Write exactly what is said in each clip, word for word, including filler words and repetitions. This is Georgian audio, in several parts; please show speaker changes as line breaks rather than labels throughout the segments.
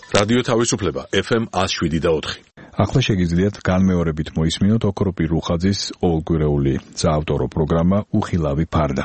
რადიო თავისუფლება ეფ ემ one oh seven და four.
ახლა შეგიძლიათ განმეორებით მოისმინოთ ოქროპირ რუხაძის ყოველკვირეული საავტორო პროგრამა უხილავი ფარდა.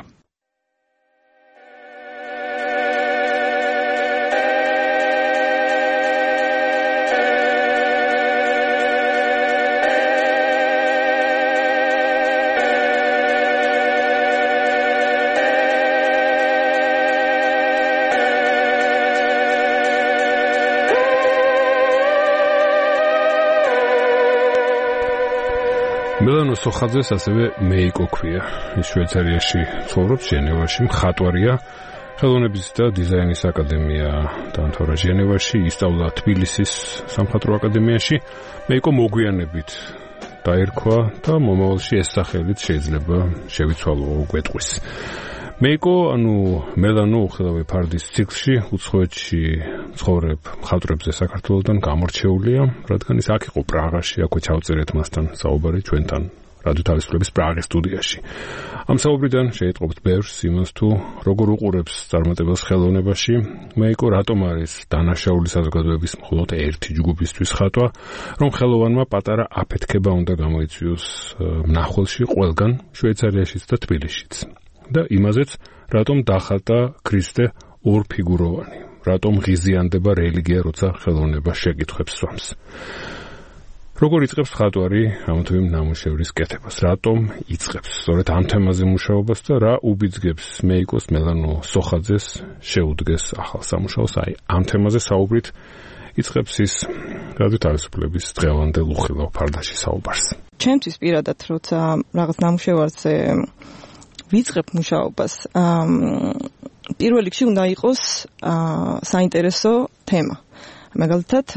მელანო სოხაძეს ასევე მეიკო ქვია. ის შვეიცარიაში ცხოვრობს, ჟენევაში, მხატვარია. ხელოვნების და დიზაინის აკადემია დაამთავრა ჟენევაში, ისწავლა თბილისის სამხატვრო აკადემიაში. მეიკო მოგვიანებით დაერქვა და მომავალში ეს სახელით შეიძლება შევიცვალო გვეტყვის. მეიკო, ანუ მელანო უხილავი ფარდის ციკლში უცხოეთში ცხოვრებ მხატვრებზე საქართველოსთან გამორჩეულია, რადგან ის აქ იყო პრაღაში, აქვე ჩავწერეთ მასთან საუბარი ჩვენთან რადიო თავისუფლების პრაღის სტუდიაში. ამ საუბრიდან შეიტყობთ ბევრს იმას თუ როგორ უყურებს წარმატებელს ხელოვნებაში, მეიკო რატომ არის დანაშაული საზოგადოების მხოლოდ ერთი ჯგუფისთვის ხატვა, რომ ხელოვანმა პატარა აფეთქება უნდა გამოიწვიოს მნახველში ყველგან, შვეიცარიაშიც და თბილისშიც. და იმაზეც, რატომ დახატა ქრისტე ორფიგუროვანი, რატომ ღიზიანდება რელიგია, როცა ხელოვნება შეკითხვებს სვამს. როგორ იწყებს მხატვარი ამ თუ იმ ნამუშევრის კეთებას, რატომ იწყებს სწორედ ამ თემაზე მუშაობას და რა უბიძგებს მეიკოს მელანო სოხაძეს შეუდგეს ახალ სამუშაოს, აი ამ თემაზე საუბრით იწყებს ის რადიო თავისუფლების დღევანდელ უხილავ ფარდაში საუბარს.
ჩემთვის პირადად, როცა რაღაც ნამუშევარზე ვიწყებ მუშაობას, პირველ რიგში უნდა იყოს საინტერესო თემა. მაგალითად,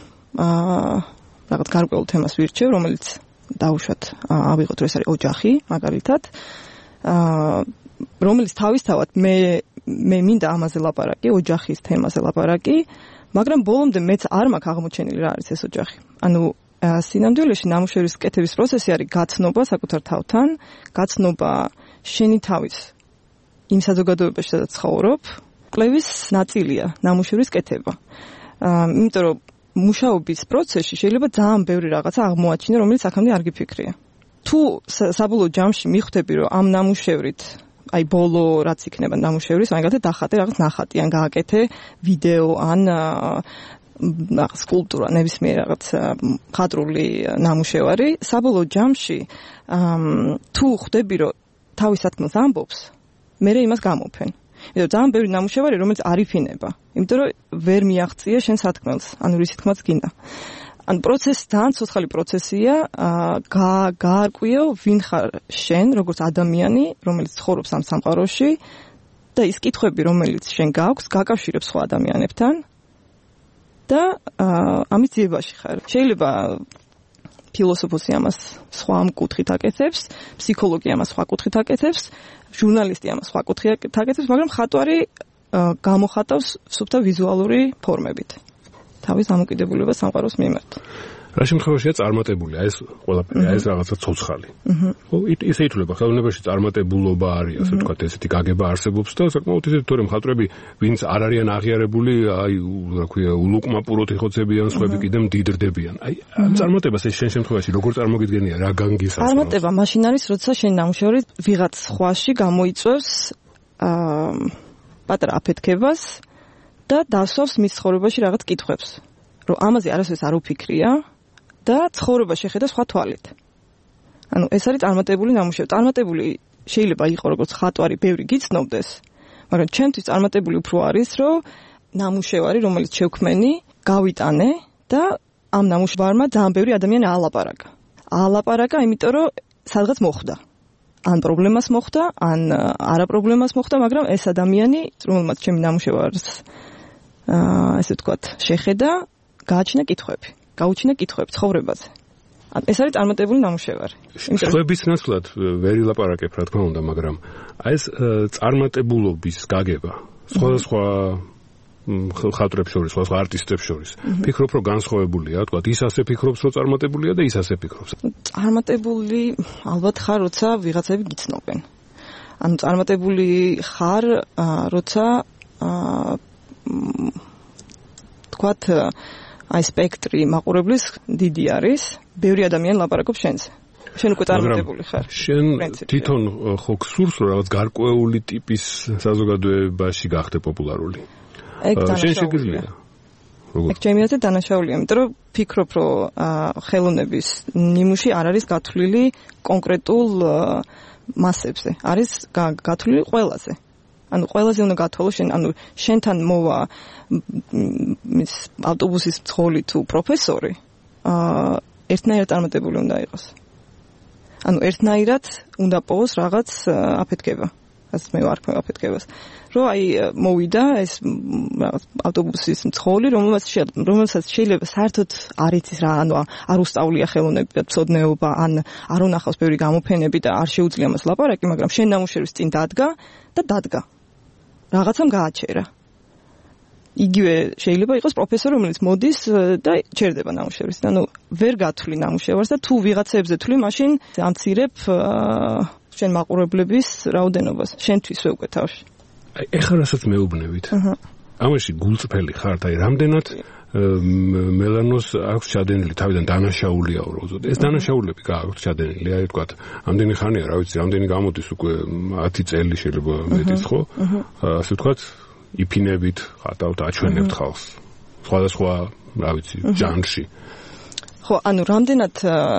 რაღაც გარკვეულ თემას ვირჩევ, რომელიც დავუშვათ, ავიღოთ, რომ ეს არის ოჯახი, მაგალითად, რომელიც თავისთავად მე მე მინდა ამაზე ლაპარაკი, ოჯახის თემაზე ლაპარაკი, მაგრამ ბოლომდე მეც არ მაქვს აღმოჩენილი რა არის ეს ოჯახი. ანუ სინამდვილეში ნამუშევრის კეთების პროცესი არის გაცნობა საკუთარ თავთან, გაცნობა შენი თავის იმ საზოგადოებაში, სადაც ცხოვრობ, კვლევის ნაწილია ნამუშევრის კეთება. იმიტომ რომ მუშაობის პროცესში შეიძლება ძალიან ბევრი რაღაცა აღმოაჩინო, რომელიც აქამდე არ გიფიქრია. თუ საბოლოო ჯამში მიხვდები, რომ ამ ნამუშევრით, აი ბოლო რაც იქნება ნამუშევრის, მაგალითად დახატე რაღაც ნახატი, ან გააკეთე ვიდეო, ან რაღაც სკულპტურა, ნებისმიერ რაღაც მხატვრული ნამუშევარი, საბოლოო ჯამში თუ ხვდები, რომ თავის სათქმელს ამბობს, მე იმას გამოფენ. იმიტომ ძალიან ბევრი ნამუშევარი, რომელიც არ იფინება. იმიტომ რომ ვერ მიაღწია შენ სათქმელს, ანუ რის თქმაც გინდა. ანუ პროცესი ძალიან ცოცხალი პროცესია, გაარკვიო ვინ ხარ შენ, როგორც ადამიანი, რომელიც ცხოვრობს ამ სამყაროში და ის კითხვები, რომელიც შენ გაქვს, გაკავშირებს სხვა ადამიანებთან და ამის ძიებაში ხარ. შეიძლება ფილოსოფოსი ამას სხვა კუთხით აკეთებს, ფსიქოლოგი ამას სხვა კუთხით აკეთებს, ჟურნალისტი ამას სხვა კუთხით აკეთებს, მაგრამ მხატვარი გამოხატავს სუფთა ვიზუალური ფორმებით თავის დამოკიდებულებას სამყაროს მიმართ.
რა შემთხვევაშია წარმატებული, აი ეს ყველაფერი, აი ეს რაღაცა ცოცხალი. ხო, ისე ითვლება, ხელოვნებაში წარმატებულობა არის, ასე ვთქვათ, ესეთი გაგება არსებობს და საკმაოდ ისეთი თორემ მხატვრები, ვინც არ არიან აღიარებული, აი, რა ქვია, ულუკმაპუროთ იხოცებიან, სხვები კიდე მდიდრდებიან. აი, ამ წარმატებას ეს შენ შემთხვევაში როგორ წარმოგიდგენია, რა განგისავს?
წარმატება მაშინ არის, როცა შენ ნამუშევარი ვიღაც სხვაში გამოიწვევს აა პატარა აფეთქებას და დასვავს მის ცხოვრებაში რაღაც კითხვებს. რომ ამაზე არასოდეს არ უფიქრია და ცხოვრება შეხედა სხვა თვალით. ანუ ეს არის წარმატებული ნამუშევარი. წარმატებული შეიძლება იყოს როგორც ხატვარი, ბევრი გიცნობდეს, მაგრამ ჩემთვის წარმატებული უფრო არის, რომ ნამუშევარი, რომელიც შევქმენი, გავიტანე და ამ ნამუშევარმა ძალიან ბევრი ადამიანი აალაპარაკა. აალაპარაკა, იმიტომ რომ სადღაც მოხვდა. ან პრობლემას მოხვდა, ან არა პრობლემას მოხვდა, მაგრამ ეს ადამიანი, რომელმაც ჩემი ნამუშევარს აა ესე ვთქვათ, შეხედა, გააჩინა კითხვები. გაუჩინა კითხვები ცხოვრებაზე. ეს არის წარმატებული ნამუშევარი.
სხვების ნაცვლად ვერ ილაპარაკებ, რა თქმა უნდა, მაგრამ აი ეს წარმატებულობის გაგება სხვადასხვა ხატრებს შორის, სხვა არტისტებს შორის. ფიქრობ, რომ განსხვავებულია, თქვა, ის ასე ფიქრობს, რომ წარმატებულია და ის ასე ფიქრობს.
წარმატებული ალბათ ხარ, როცა ვიღაცები გიცნობენ. ანუ წარმატებული ხარ, როცა თქვათ აი სპექტრი მაყურებლის დიდი არის, ბევრი ადამიანი ლაპარაკობს შენზე. შენ უკვე წარმატებული ხარ.
შენ თვითონ ხო გსურს რომ რაღაც გარკვეული ტიპის საზოგადოებაში გახდე პოპულარული. შენ შეგიძლია.
ეგ ჩემი აზრით დანაშაულია, იმიტომ რომ ფიქრობ, რომ ხელოვნების ნიმუში არ არის გათვლილი კონკრეტულ მასებზე, არის გათვლილი ყველაზე. ანუ ყველაზე უნდა გათვალო შენ, ანუ შენთან მოვა მის ავტობუსის მძღოლი თუ პროფესორი, აა ერთნაირად წარმატებული უნდა იყოს. ანუ ერთნაირად უნდა პოვოს რაღაც აფეთქება. ასე მე ვარქმევ აფეთქებას. რომ აი მოვიდა ეს რაღაც ავტობუსის მძღოლი, რომელსაც რომელსაც შეიძლება საერთოდ არ იცის რა, ანუ არ უსწავლია ხელოვნები და მცოდნეობა, ან არ უნახავს ბევრი გამოფენები და არ შეუძლია მას ლაპარაკი, მაგრამ შენ ნამუშევრის წინ დადგა და დადგა. რაღაცამ გააჩერა. იგივე შეიძლება იყოს პროფესორი, რომელიც მოდის და ჩერდება ნამუშევრის. ანუ ვერ გათვლი ნამუშევარს და თუ ვიღაცებზე თვლი, მაშინ ამცირებ შენ მაყურებლების რაოდენობას. შენთვისვე უკვე თავში.
აი, ეხლა რასაც მეუბნებით. აჰა. ამაში გულწრფელი ხართ, აი, რამდენად მელანოს აქვს ჩადენილი თავიდან დანაშაულია უბრალოდ. ეს დანაშაულები გააქვთ ჩადენილი, აი ვთქვათ, ამდენი ხანია, რა ვიცი, ამდენი გამოდის უკვე ათი წელი შეიძლება მეტიც ხო? ასე ვთქვათ, იფინებით, ხატავთ, აჩვენებთ ხალხს. სხვადასხვა, რა ვიცი, ჟანრში.
ხო, ანუ რამდენად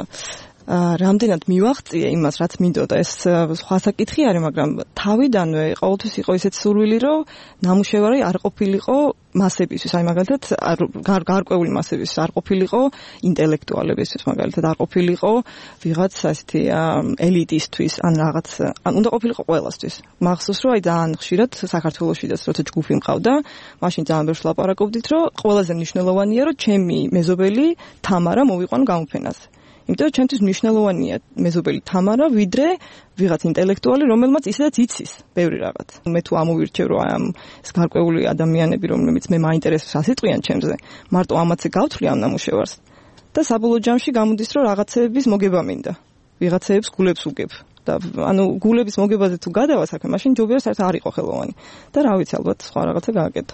რამდენად მივაღწია იმას, რაც მინდოდა, ეს სხვა საკითხი არის, მაგრამ თავიდანვე ყოველთვის იყო ისეთ სურვილი, რომ ნამუშევარი არ ყოფილიყო მასებისთვის, აი მაგალითად გარკვეული მასებისთვის, არ ყოფილიყო ინტელექტუალებისთვის, მაგალითად არ ყოფილიყო ვიღაც ასეთი ელიტისთვის, ან რაღაც, ან უნდა ყოფილიყო ყველასთვის. მახსოვს, რომ აი ძალიან ხშირად საქართველოშიც, როცა ჯგუფი მყავდა, მაშინ ძალიან ბევრს ლაპარაკობდით, რომ ყველაზე მნიშვნელოვანია, რომ ჩემი მეზობელი თამარა მოვიყვანო გამოფენაზე. იმიტომ რომ ჩემთვის მნიშვნელოვანია მეზობელი თამარა, ვიდრე ვიღაც ინტელექტუალი, რომელმაც ისედაც იცის ბევრი რაღაც. მე თუ ამოვირჩევ, რომ ამ ეს გარკვეული ადამიანები, რომლებიც მე მაინტერესებს ასიტყვიან ჩემზე, მარტო ამათზე გავთვლი ამ ნამუშევარს და საბოლოო ჯამში გამოდის, რომ რაღაცეების მოგება მინდა. ვიღაცეებს გულებს უგებ. და ანუ გულების მოგებაზე თუ გადავა საქმე, მაშინ ჯობია საერთოდ არ იყო ხელოვანი. და რა ვიცი, ალბათ სხვა რაღაცა გააკეთო.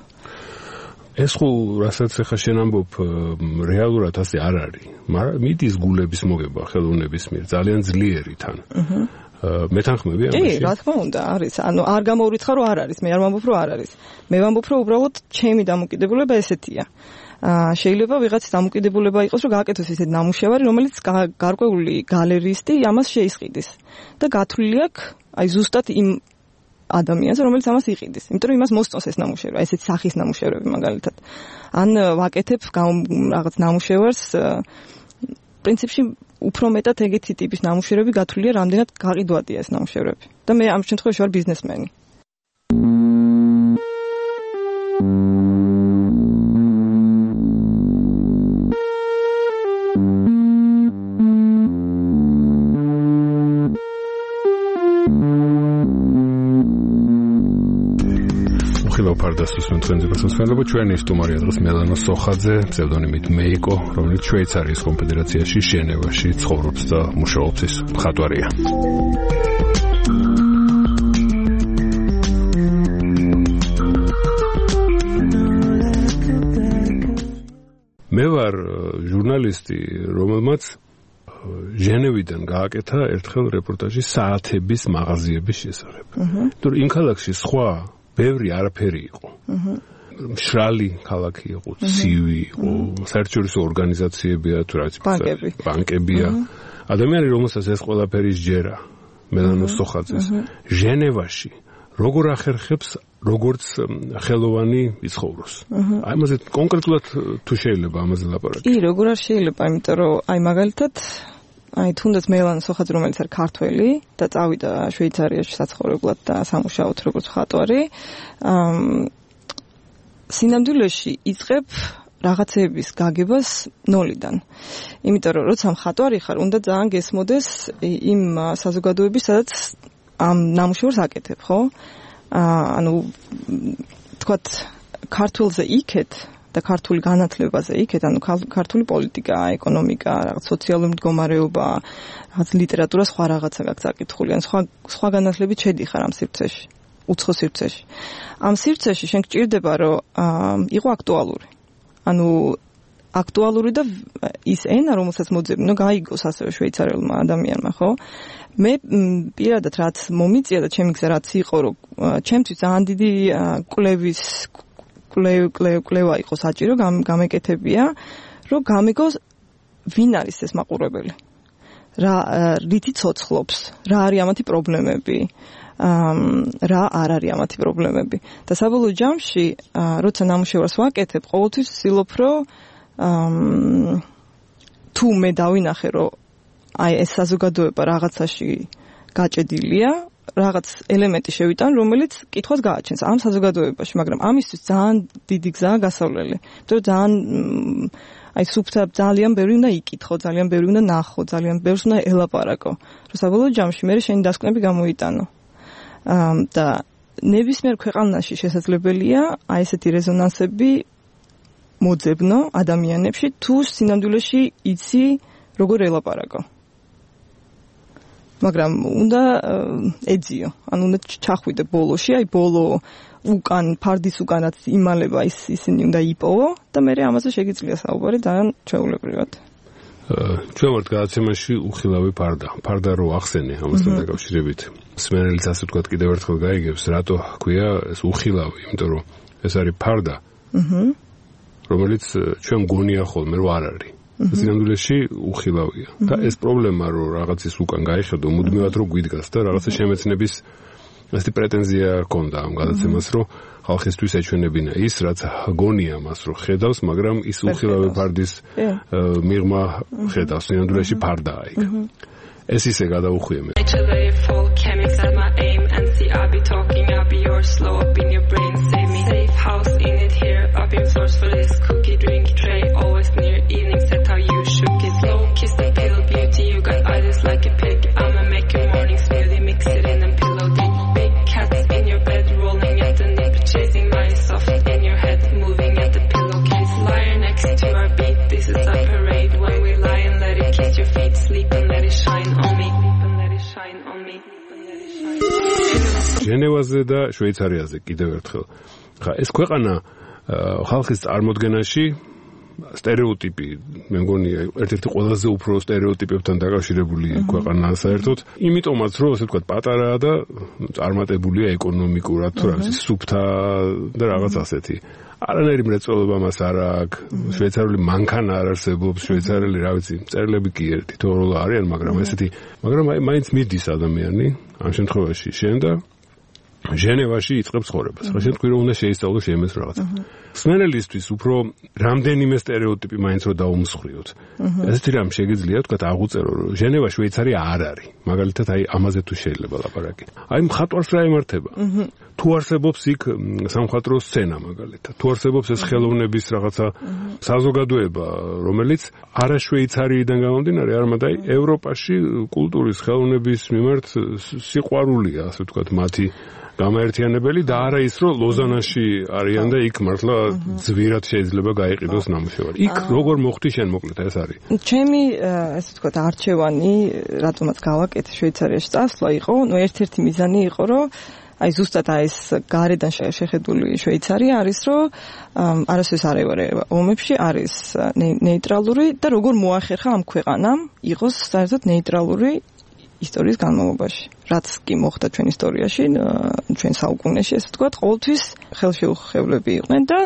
ეს ხო რასაც ახლა შენ ამბობ რეალურად ასე არ არის, მაგრამ მიდის გულების მოგება ხელოვნების მიერ ძალიან ძლიერი თან. აჰა. მეთანხმები ამაში?
კი, რა თქმა უნდა, არის. ანუ არ გამოვრიცხა რომ არ არის, მე არ ვამბობ რომ არ არის. მე ვამბობ რომ უბრალოდ ჩემი დამოკიდებულება ესეთია. აა შეიძლება ვიღაცის დამოკიდებულება იყოს რომ გააკეთოს ისეთ ნამუშევარი, რომელიც გარკვეული გალერისტი ამას შეისყიდის. და გათვლილი აქვს აი ზუსტად იმ ადამიანს, რომელიც ამას იყიდის. იმიტომ რომ იმას მოსწონს ეს ნამუშევარი, ესეთი სახის ნამუშევრები მაგალითად. ან ვაკეთებ რაღაც ნამუშევარს, პრინციპში უფრო მეტად ეგეთი ტიპის ნამუშევრები გათვლილია, რამდენად გაყიდვადია ეს ნამუშევრები. და მე ამ შემთხვევაში ვარ ბიზნესმენი.
ფარდასოს მენთენზე გასასვლელობა ჩვენი სტუმარია დღეს მელანა სოხაძე, ფსევდონიმით მეიკო, რომელიც შვეიცარიის კონფედერაციაში ჟენევაში ცხოვრობს და მუშაობს, ის მხატვარია. მე ვარ ჟურნალისტი, რომელმაც ჟენევიდან გააკეთა ერთხელ რეპორტაჟი საათების მაღაზიების შესახებ. თუ იმ ქალაქში სხვა ბევრი არაფერი იყო. აჰა. მშრალი ქალაქი იყო, ცივი იყო, საერთაშორისო ორგანიზაციებია, თუ რაც
ბანკები.
ბანკებია. ადამიანი, რომელსაც ეს ყველაფერი სჯერა, მელანოს სოხაძეს, ჟენევაში როგორ ახერხებს, როგორც ხელოვანი იცხოვროს. აი ამაზე კონკრეტულად თუ შეიძლება ამაზე ლაპარაკი.
კი, როგორ არ შეიძლება, იმიტომ რომ აი მაგალითად აი თუნდაც მელანა სოხაძე, რომელიც არის ქართველი და წავიდა შვეიცარიაში საცხოვრებლად და სამუშაოდ როგორც მხატვარი, სინამდვილეში იწყებ რაღაცეების გაგებას ნოლიდან. იმიტომ რომ როცა მხატვარი ხარ, უნდა ძალიან გესმოდეს იმ საზოგადოების, სადაც ამ ნამუშევრს აკეთებ, ხო? ანუ თქვათ ქართულზე იქეთ და ქართული განათლებაზე იქეთ, ანუ ქართული პოლიტიკა, ეკონომიკა, რაღაც სოციალური მდგომარეობა, რაღაც ლიტერატურა, სხვა რაღაცა გაქვს აკითხული, ან სხვა სხვა განათლებით შედიხარ ამ სივრცეში, უცხო სივრცეში. ამ სივრცეში შენ გჭირდება, რომ იყო აქტუალური. ანუ აქტუალური და ის ენა, რომელსაც მოძებნო, გაიგოს ასევე შვეიცარიელმა ადამიანმა, ხო? მე პირადად რაც მომიწია და ჩემი გზა რაც იყო, რომ ჩემთვის ძალიან დიდი კვლევის კვლევა იყო საჭირო, გამეკეთებია, რომ გამიგოს ვინ არის ეს მაყურებელი. რა რითი ცოცხლობს, რა არის ამათი პრობლემები, რა არ არის ამათი პრობლემები. და საბოლოო ჯამში, როცა ნამუშევარს ვაკეთებ, ყოველთვის ვცდილობ, რომ თუ მე დავინახე, რომ აი ეს საზოგადოება რაღაცაში გაჭედილია, რაღაც ელემენტი შევიტან, რომელიც კითხვას გააჩენს ამ საზოგადოებაში, მაგრამ ამისთვის ძალიან დიდი გზაა გასავლელი. იმიტომ რომ ძალიან აი სუფთა ძალიან ბევრი უნდა იკითხო, ძალიან ბევრი უნდა ნახო, ძალიან ბევრს უნდა ელაპარაკო. რომ საბოლოო ჯამში მე შენი დასკვნები გამოიტანო. და ნებისმიერ ქვეყანაში შესაძლებელია აი ესეთი რეზონანსები მოძებნო ადამიანებში, თუ სინამდვილეში იცი როგორ ელაპარაკო. მაგრამ უნდა ეძიო, ანუ უნდა ჩახვიდე ბოლოში, აი ბოლო უკან, ფარდის უკანაც იმალება ის ისინი უნდა იპოვო და მე ამაზე შეგიძლია საუბარი ძალიან ჩვეულებრივად.
ჩვენ ვართ გადაცემაში უხილავი ფარდა. ფარდა რო ახსენე ამასთან დაკავშირებით. სმენელიც ასე ვთქვათ კიდევ ერთხელ გაიგებს, რატო ჰქვია ეს უხილავი, იმიტომ რომ ეს არის ფარდა. აჰა. რომელიც ჩვენ გონია ხოლმე რომ არ არის. სინამდვილეში უხილავია. და ეს პრობლემა რომ რაღაცის უკან გაიხედო, მუდმივად რო გვიდგას და რაღაცა შემეცნების ასეთი პრეტენზია ჰქონდა ამ გადაცემას, რომ ხალხისთვის ეჩვენებინა ის, რაც გონია მას რომ ხედავს, მაგრამ ის უხილავი ფარდის მიღმა ხედავს, სინამდვილეში ფარდაა იქ. ეს ისე გადაუხვია მე. ჟენევაზე და შვეიცარიაზე კიდევ ერთხელ. ხა ეს ქვეყანა ხალხის წარმოდგენაში стереოტიპი, მე მგონი ერთ-ერთი ყველაზე უფრო стереოტიპებთან დაკავშირებული ქვეყანაა საერთოდ. იმიტომაც რომ ასე ვთქვათ, პატარაა და წარმატებულია ეკონომიკურად, თუ რა ვიცი, სუფთა და რაღაც ასეთი. არანაირი მრეწველობა მას არ აქვს. შვეიცარიული მანქანა არ არსებობს, შვეიცარიელი, რა ვიცი, მწერლები კი ერთი თოროლა არიან, მაგრამ ესეთი, მაგრამ აი მაინც მიდის ადამიანი ამ შემთხვევაში შენ და ჟენევაში იწყებს ცხოვრებას. ხო, შენ თქვი რომ უნდა შეისწავლო შემეს რაღაცა. სმენელისთვის უფრო რამდენიმე стереოტიპი მაინც რომ დაუმსხვრიოთ. ესეთი რამ შეგიძლია თქვა აღუწერო რომ ჟენევა შვეიცარია არ არის. მაგალითად აი ამაზე თუ შეიძლება ლაპარაკი. აი მხატვარს რა ემართება? თუ არსებობს იქ სამხატვრო სცენა მაგალითად. თუ არსებობს ეს ხელოვნების რაღაცა საზოგადოება, რომელიც არა შვეიცარიიდან გამომდინარე, არამედ აი ევროპაში კულტურის ხელოვნების მიმართ სიყვარულია, ასე ვთქვათ, მათი გამაერთიანებელი და არა ის რომ ლოზანაში არიან და იქ მართლა ძვირად შეიძლება გაიყიდოს ნამუშევარი. იქ როგორ მოხდი შენ მოკლედ ეს არის?
ჩემი ასე ვთქვათ არჩევანი, რატომაც გავაკეთე შვეიცარიაში წასვლა იყო, ნუ ერთ-ერთი მიზანი იყო, რომ აი ზუსტად აი ეს გარედან შეხედული შვეიცარია არის, რომ არასდროს არ ევარება ომებში, არის ნეიტრალური და როგორ მოახერხა ამ ქვეყანამ იყოს საერთოდ ნეიტრალური ისტორიის განმავლობაში. რაც კი მოხდა ჩვენ ისტორიაში, ჩვენ საუკუნეში, ესე ვთქვათ, ყოველთვის ხელშეუხებლები იყვნენ და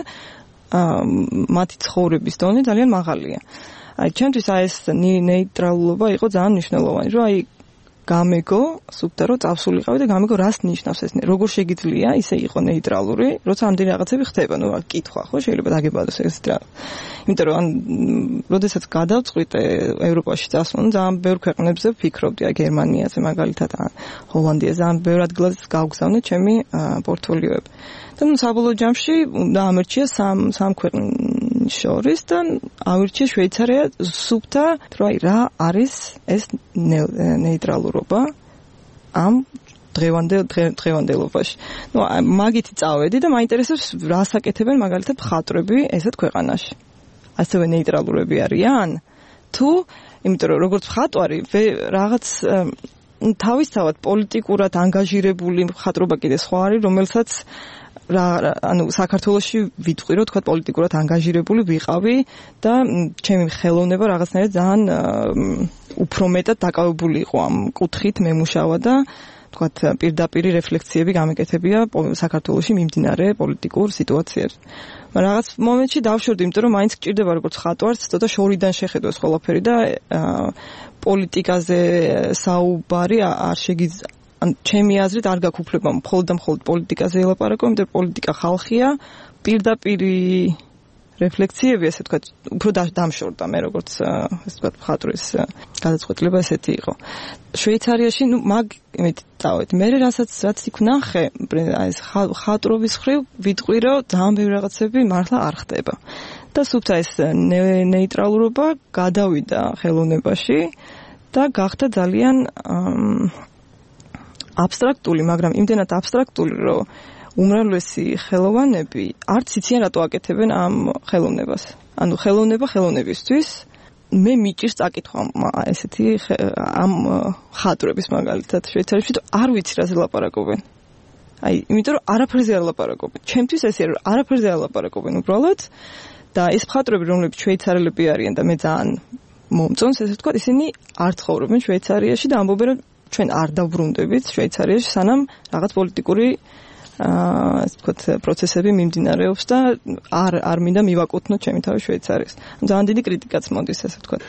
მათი ცხოვრების დონე ძალიან მაღალია. აი, ჩემთვის აი ეს ნეიტრალობა იყო ძალიან მნიშვნელოვანი, რომ აი გამეგო, სუფთა რომ წავსულიყავი და გამეგო რას ნიშნავს ეს, როგორ შეგიძლია ისე იყო ნეიტრალური, როცა ამდენი რაღაცები ხდება, ნუ კითხვა, ხო, შეიძლება დაგებადოს ესეთ რა. იმიტომ რომ ან როდესაც გადავწყვიტე ევროპაში წასვლა, ძალიან ბევრ ქვეყნებზე ვფიქრობდი, აი გერმანიაზე მაგალითად, ჰოლანდიაზე, ძალიან ბევრ ადგილას გავგზავნე ჩემი პორტფოლიოები. და ნუ საბოლოო ჯამში დაამერჩია სამ სამ ქვეყნის შორის და ავირჩია შვეიცარია სუფთა, რომ აი რა არის ეს ნეიტრალურობა ამ დღევანდელ დღევანდელობაში. ნუ მაგითი წავედი და მაინტერესებს რას აკეთებენ მაგალითად მხატვრები ესეთ ქვეყანაში. ასევე ნეიტრალურები არიან? თუ, იმიტომ რომ როგორც მხატვარი რაღაც თავისთავად პოლიტიკურად ანგაჟირებული მხატვრობა კიდე სხვა არის, რომელსაც რა ანუ საქართველოში ვიტყვი რომ თქვა პოლიტიკურად ანგაჟირებული ვიყავი და ჩემი ხელოვნება რაღაცნაირად ძალიან უფრო მეტად დაკავებული იყო ამ კუთხით მემუშავა და თქვათ პირდაპირი რეფლექციები გამეკეთებია საქართველოში მიმდინარე პოლიტიკურ სიტუაციებზე. მაგრამ რაღაც მომენტში დავშორდი, იმიტომ რომ მაინც გჭირდება როგორც ხატვარს, ცოტა შორიდან შეხედოს ყველაფერი და პოლიტიკაზე საუბარი არ შეგიძლია. ან ჩემი აზრით არ გაქვს უფლება მხოლოდ და მხოლოდ პოლიტიკაზე ელაპარაკო, იმიტომ რომ პოლიტიკა ხალხია, პირდაპირი რეფლექციები, ასე ვთქვათ, უფრო დამშორდა მე როგორც ასე ვთქვათ, მხატვრის გადაწყვეტილება ესეთი იყო. შვეიცარიაში, ნუ მაგ იმით წავედ. მე რასაც რაც იქ ვნახე, აი ეს ხატრობის ხრივ ვიტყვი რომ ძალიან ბევრი რაღაცები მართლა არ ხდება. და სუფთა ეს ნეიტრალურობა გადავიდა ხელოვნებაში და გახდა ძალიან აბსტრაქტული, მაგრამ იმდენად აბსტრაქტული, რომ უმრავლესი ხელოვანები არც იციან რატო აკეთებენ ამ ხელოვნებას. ანუ ხელოვნება ხელოვნებისთვის მე მიჭირს წაკითხვა ესეთი ამ ხატრების მაგალითად შვეიცარიაში და არ ვიცი რაზე ლაპარაკობენ. აი, იმიტომ რომ არაფერზე არ ლაპარაკობენ. ჩემთვის ესეა რომ არაფერზე არ ლაპარაკობენ უბრალოდ და ეს ხატრები რომლებიც შვეიცარელები არიან და მე ძალიან მომწონს ესე ვთქვათ, ისინი არ ცხოვრობენ შვეიცარიაში და ამბობენ რომ ჩვენ არ დავბრუნდებით შვეიცარიაში სანამ რაღაც პოლიტიკური აა ასე ვთქვათ პროცესები მიმდინარეობს და არ არ მინდა მივაკუთვნოთ ჩემი თავი შვეიცარიის. ძალიან დიდი კრიტიკაც მოდის ასე ვთქვათ.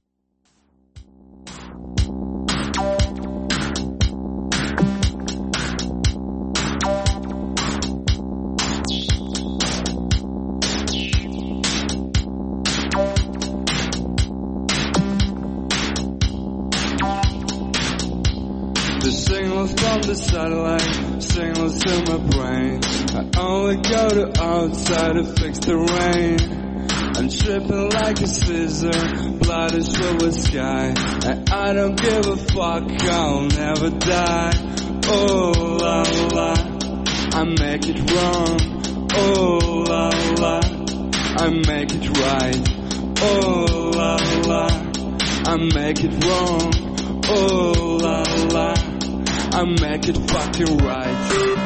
From the satellite, signals to my brain. I only go to outside to fix the rain. I'm tripping like a scissor, blood is filled with sky. And I don't give a fuck, I'll never die. Oh la la, I make it wrong. Oh la la, I make it right. Oh la la, I make it wrong. Oh la la, I make it fucking right.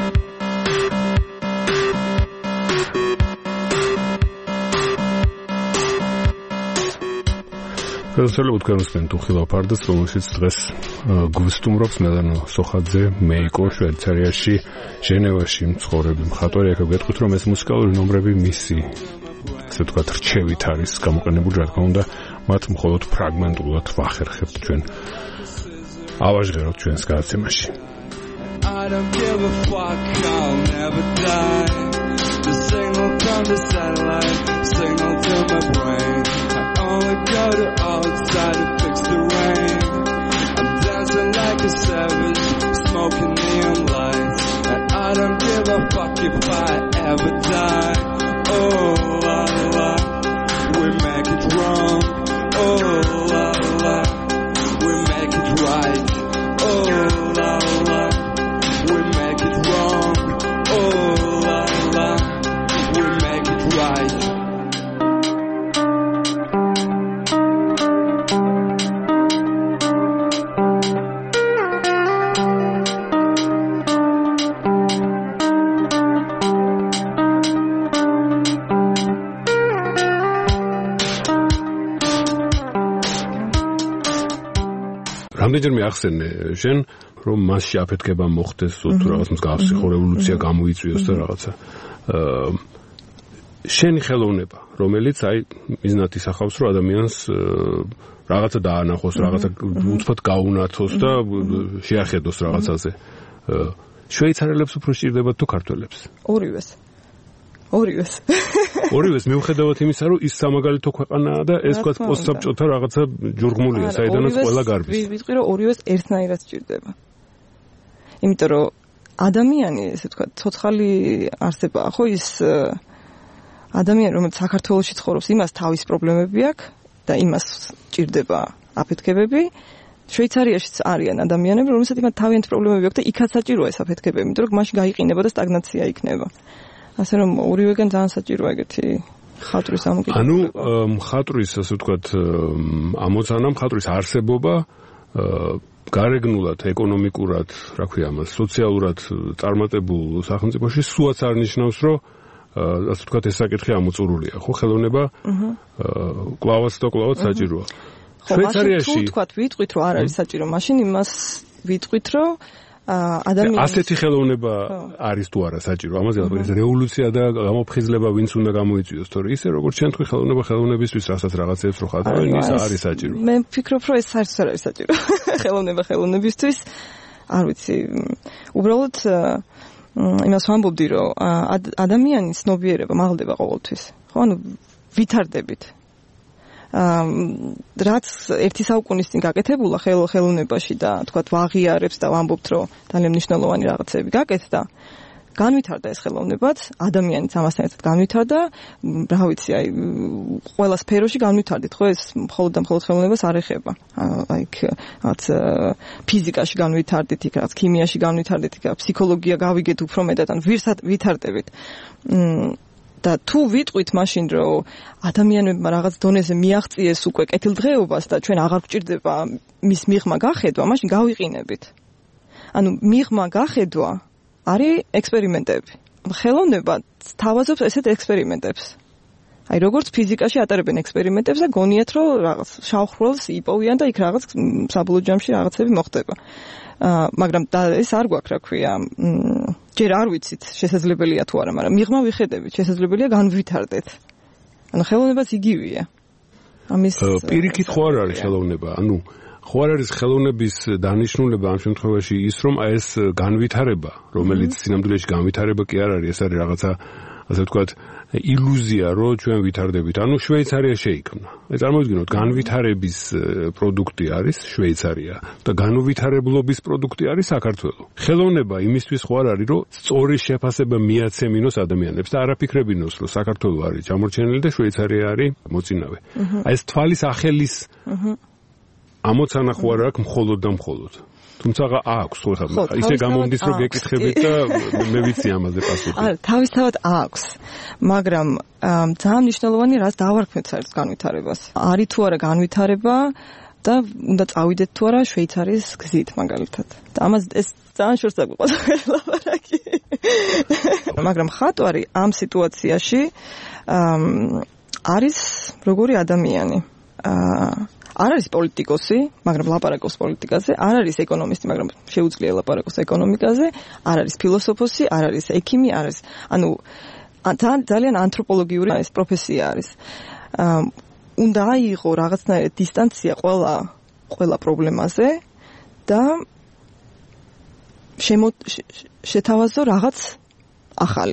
გასულებ თქვენ თუ ხილაფარდას, რომელშიც დღეს გვსტუმრობს მელანო სოხაძე, მეიკო, შვეიცარიაში, ჟენევაში მცხოვრები მხატვარი. აქ გეტყვით რომ ეს მუსიკალური ნომრები მისი, ასე ვთქვათ, რჩევით არის გამოყენებული, რა თქმა უნდა, მათ მხოლოდ ფრაგმენტულად ვახერხებთ ჩვენ. ავაჟღეროთ ჩვენს გადაცემაში.
I don't give a fuck, I'll never die. The signal from the satellite, signal to my brain. I only go to outside to fix the rain. I'm dancing like a savage, smoking neon lights. And I don't give a fuck if I ever die. Oh la la, we make it wrong. Oh la la, we make it right. Oh la la, we make it wrong. Oh la la, we make it right.
რამდენჯერმე ახსენე შენ რომ მასში აფეთქება მოხდეს თუ რაღაც მსგავსი ხო რევოლუცია გამოიწვიოს და რაღაცა შენი ხელოვნება რომელიც აი მიზნად ისახავს რომ ადამიანს რაღაცა დაანახოს რაღაცა უცბად გაუნათოს და შეახედოს რაღაცაზე შვეიცარელებს უფრო სჭირდებათ თუ ქართველებს
ორივეს ორივეს
ორივეს მიუხედავად იმისა რომ ის სამაგალითო ქვეყანაა და ეს თქვა პოსტსაბჭოთა რაღაცა ჯურღმულია საიდანაც ყველა გარბის
ვიტყვი რომ ორივეს ერთნაირად სჭირდება იმიტომ რომ ადამიანი ესე თქვა ცოცხალი არსებაა ხო ის ადამიანი რომელიც საქართველოში ცხოვრობს იმას თავის პრობლემები აქვს და იმას სჭირდება აფეთქებები შვეიცარიაშიც არიან ადამიანები რომელსაც იმათ თავიანთი პრობლემები აქვს და იქაც საჭიროა ეს აფეთქებები იმიტომ რომ მაშინ გაიყინება და სტაგნაცია იქნება ასე რომ ორივეგან ძალიან საჭიროა ეგეთი ხატვის ამოკიდებლობა.
ანუ მხატვრის ასე ვთქვათ ამოცანა მხატვრის არსებობა გარეგნულად, ეკონომიკურად, რა ქვია ამას, სოციალურად წარმატებულ სახელმწიფოში სულაც არ ნიშნავს, რომ ასე ვთქვათ, ეს საკითხი ამოწურულია, ხო, ხელოვნება კლავაც და კლავაც საჭიროა. შვეიცარიაში
თუ ვთქვათ, ვიტყვით, რომ არ არის საჭირო, მაშინ იმას ვიტყვით, რომ ადამიანის
ასეთი ხელოვნება არის თუ არა საჭირო. ამაზე ალბათ რევოლუცია და გამოფხიზლება ვინც უნდა გამოიწვიოს, თორე ისე როგორც ჩვენ თქვი ხელოვნება ხელოვნებისთვის რასაც რაღაცებს რო ხატავენ, ის არის საჭირო.
მე ვფიქრობ, რომ ეს საერთოდ არ არის საჭირო. ხელოვნება ხელოვნებისთვის არ ვიცი. უბრალოდ იმას ვამბობდი, რომ ადამიანის ცნობიერება მაღლდება ყოველთვის. ხო, ანუ ვითარდებით. რაც ერთი საუკუნის წინ გაკეთებულა ხელოვნებაში და თქვათ ვაღიარებს და ვამბობთ, რომ ძალიან მნიშვნელოვანი რაღაცები გაკეთდა, განვითარდა ეს ხელოვნებაც, ადამიანიც ამასთან ერთად განვითარდა, რა ვიცი, აი ყველა სფეროში განვითარდით, ხო, ეს მხოლოდ და მხოლოდ ხელოვნებას არ ეხება. აი რაც ფიზიკაში განვითარდით, იქ რაც ქიმიაში განვითარდით, იქ ფსიქოლოგია გავიგეთ უფრო მეტად, ან ვითარდებით. და თუ ვიტყვით მაშინ, რომ ადამიანებმა რაღაც დონეზე მიაღწიეს უკვე კეთილდღეობას და ჩვენ აღარ გვჭირდება მის მიღმა გახედვა, მაშინ გავიყინებით. ანუ მიღმა გახედვა არის ექსპერიმენტები. ხელოვნება თავაზობს ესეთ ექსპერიმენტებს. აი როგორც ფიზიკაში ატარებენ ექსპერიმენტებს და გონიათ, რომ რაღაც შავხროლს იპოვიან და იქ რაღაც საბოლოო ჯამში რაღაცები მოხდება. მაგრამ და ეს არ გვაქვს, რა ქვია, ჯერ არ ვიცით შესაძლებელია თუ არა, მაგრამ მიღმა ვიხედებით, შესაძლებელია განვითარდეთ. ანუ ხელოვნებაც იგივეა. ამის
პირიქით ხო არ არის ხელოვნება, ანუ ხო არ არის ხელოვნების დანიშნულება ამ შემთხვევაში ის, რომ აი ეს განვითარება, რომელიც სინამდვილეში განვითარება კი არ არის, ეს არის რაღაცა, ასე ვთქვათ, ილუზია, რომ ჩვენ ვითარდებით. ანუ შვეიცარია შეიქმნა. აი წარმოვიდგინოთ, განვითარების პროდუქტი არის შვეიცარია და განუვითარებლობის პროდუქტი არის საქართველო. ხელოვნება იმისთვის ხო არ არის, რომ სწორი შეფასება მიაცემინოს ადამიანებს და არაფიქრებინოს, რომ საქართველო არის ჩამორჩენილი და შვეიცარია არის მოწინავე. აი ეს თვალის ახელის ამოცანა ხო არ აქვს მხოლოდ და მხოლოდ. თუმცა აქვს ხო ხა ისე გამომდის რომ გეკითხებით და მე ვიცი ამაზე პასუხი.
არა, თავისთავად აქვს. მაგრამ ძალიან მნიშვნელოვანი რაც დავარქმევთ საერთოდ განვითარებას. არის თუ არა განვითარება და უნდა წავიდეთ თუ არა შვეიცარიის გზით მაგალითად. და ამას ეს ძალიან შორს დაგვიყვანს ლაპარაკი. მაგრამ ხატვარი ამ სიტუაციაში არის როგორი ადამიანი. არ არის პოლიტიკოსი, მაგრამ ლაპარაკობს პოლიტიკაზე, არ არის ეკონომისტი, მაგრამ შეუძლია ლაპარაკოს ეკონომიკაზე, არ არის ფილოსოფოსი, არ არის ექიმი, არ არის, ანუ ძალიან ანთროპოლოგიური ეს პროფესია არის. უნდა აიღო რაღაცნაირად დისტანცია ყველა ყველა პრობლემაზე და შეთავაზო რაღაც ახალი.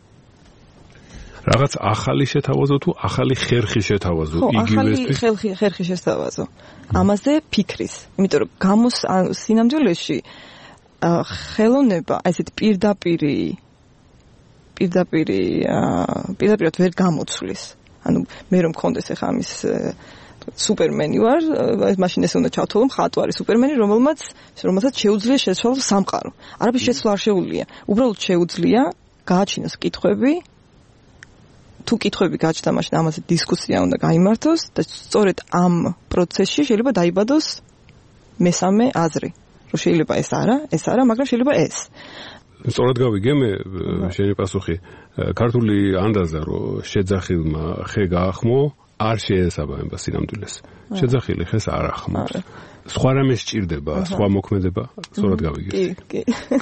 რაღაც ახალი შეთავაზო თუ ახალი ხერხი შეთავაზო
იგივესთვის? ხო, ახალი ხერხი შეთავაზო. ამაზე ფიქრის. იმიტომ რომ გამოს სინამდვილეში ხელოვნება ესეთ პირდაპირი პირდაპირი პირდაპირად ვერ გამოცვლის. ანუ მე რომ მქონდეს ახლა ამის სუპერმენი ვარ, მაშინ ესე უნდა ჩავთვალო მხატვარი სუპერმენი, რომელმაც რომელსაც შეუძლია შეცვალოს სამყარო. არაფერს შეცვლა არ შეუძლია. უბრალოდ შეუძლია გააჩინოს კითხვები. თუ კითხვები გაჩნდა, მაშინ ამაზე დისკუსია უნდა გაიმართოს და სწორედ ამ პროცესში შეიძლება დაიბადოს მესამე აზრი. რომ შეიძლება ეს არა, ეს არა, მაგრამ შეიძლება ეს.
სწორად გავიგე მე შენი პასუხი. ქართული ანდაზა რომ შეძახილმა ხე გაახმო, არ შეესაბამება სინამდვილეს. შეძახილი ხეს არ ახმობს. სხვა რამე სჭირდება, სხვა მოქმედება, სწორად გავიგე.
კი, კი.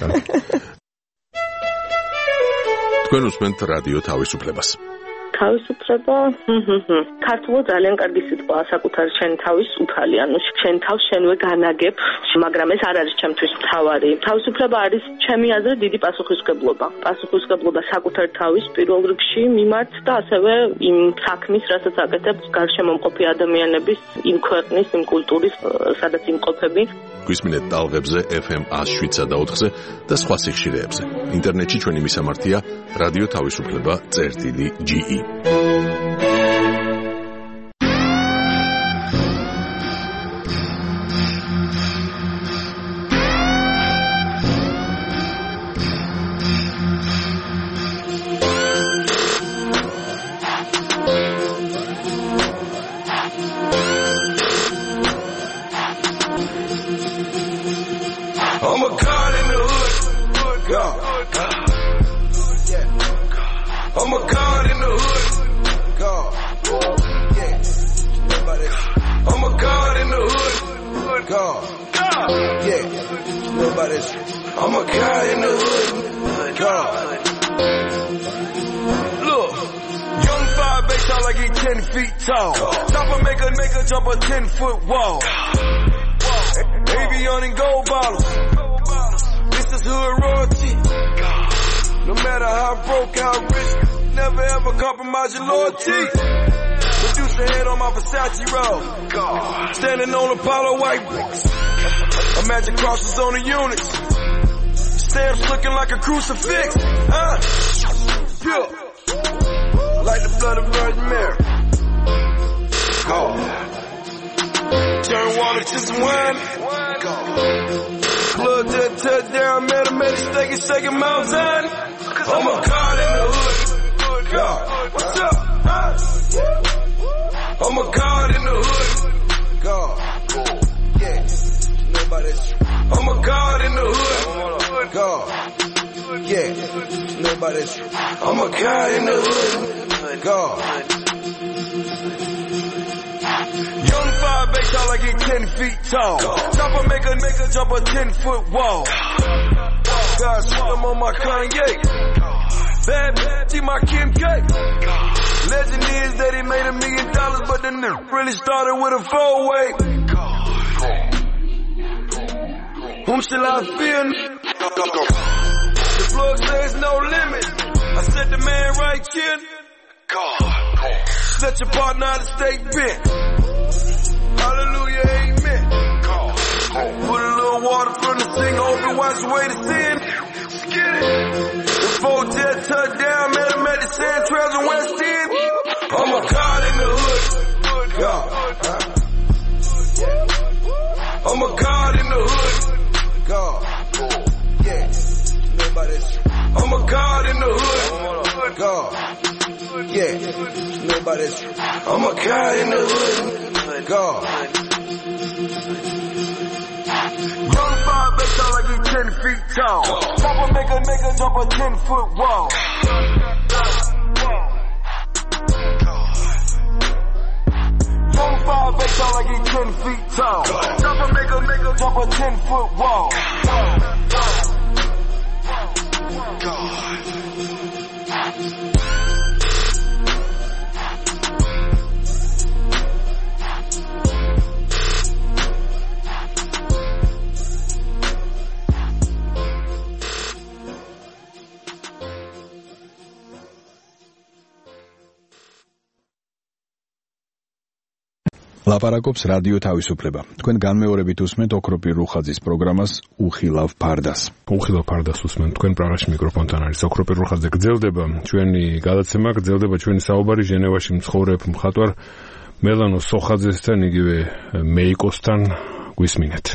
თქვენ უსმენთ რადიო თავისუფლებას.
თავისუფლება, ქართულად ძალიან კარგი სიტყვა, საკუთარ შენ თავის უფალი, ანუ შენ თავს შენვე განაგებ, მაგრამ ეს არ არის ჩემთვის მთავარი. თავისუფლება არის ჩემი აზრით დიდი პასუხისმგებლობა. პასუხისმგებლობა საკუთარ თავის პირველ რიგში მიმართ და ასევე იმ საქმის, რასაც აკეთებ გარშემო მყოფი ადამიანების, იმ ქვეყნის, იმ კულტურის, სადაც იმყოფები.
გვისმინეთ ტალღებზე ეფ ემ ათს და ოთხზე და სხვა სიხშირეებზე. ინტერნეტში ჩვენი მისამართია რადიო თავისუფლება წერტილი ჯი ი.
God. Yeah. I'm a god in the hood. God. Yeah. Nobody. I'm a god in the hood. God. Yeah. Nobody. I'm a god in the hood. God. Look. Young five eight tall like he ten feet tall. Chopper make a nigga jump a ten foot wall. Avion and gold bottles. This is hood royalty. No matter how broke, how rich, never ever compromise your loyalty. Producer head on my Versace robe. Standing on Apollo white bricks. Imagine crosses on the units. Stamps looking like a crucifix. Huh? Pure. Like the blood of Virgin Mary. God. Turn water to some wine. Blood to touchdown, man, I made a steak and shake in Mount Zion. I'm a god in the hood. God, what's up? Huh? I'm a god in the hood. God, yeah, nobody's. I'm a god in the hood. God, yeah, nobody's. I'm a god in the hood. God. Young five eight tall like he ten feet tall. Chopper make a nigga jump a ten foot wall. God, shoot him on my Kanye. Bad bitch, my Kim K. Legend is that he made a million dollars, but the nigga really started with a four way. Whom shall I fear? The plug says no limit. I said the man right here. Let your partner out of state bent. Hallelujah, amen. Put a little water from the sink, hope it wash away the sin. Let's get it. The four jet touchdown, met him at the Sand Trails in West End. I'm a god in the hood. God. I'm a god in the hood. God. Yeah. Nobody's. I'm a god in the hood. God. Yeah. Nobody's. I'm a god in the hood. God. Young five eight tall like he ten feet tall. Chopper make a nigga jump a ten foot wall. Young five eight tall like he ten feet tall. Chopper make a nigga jump a ten foot wall. God.
ლაპარაკობს რადიო თავისუფლება. თქვენ განმეორებით უსმენთ ოქროპირ რუხაძის პროგრამას უხილავ ფარდას.
უხილავ ფარდას უსმენთ. თქვენ პრაღაში მიკროფონთან არის ოქროპირ რუხაძე. გრძელდება ჩვენი გადაცემა, გრძელდება ჩვენი საუბარი ჟენევაში მცხოვრებ მხატვარ მელანო სოხაძესთან, იგივე მეიკოსთან. გვისმინეთ.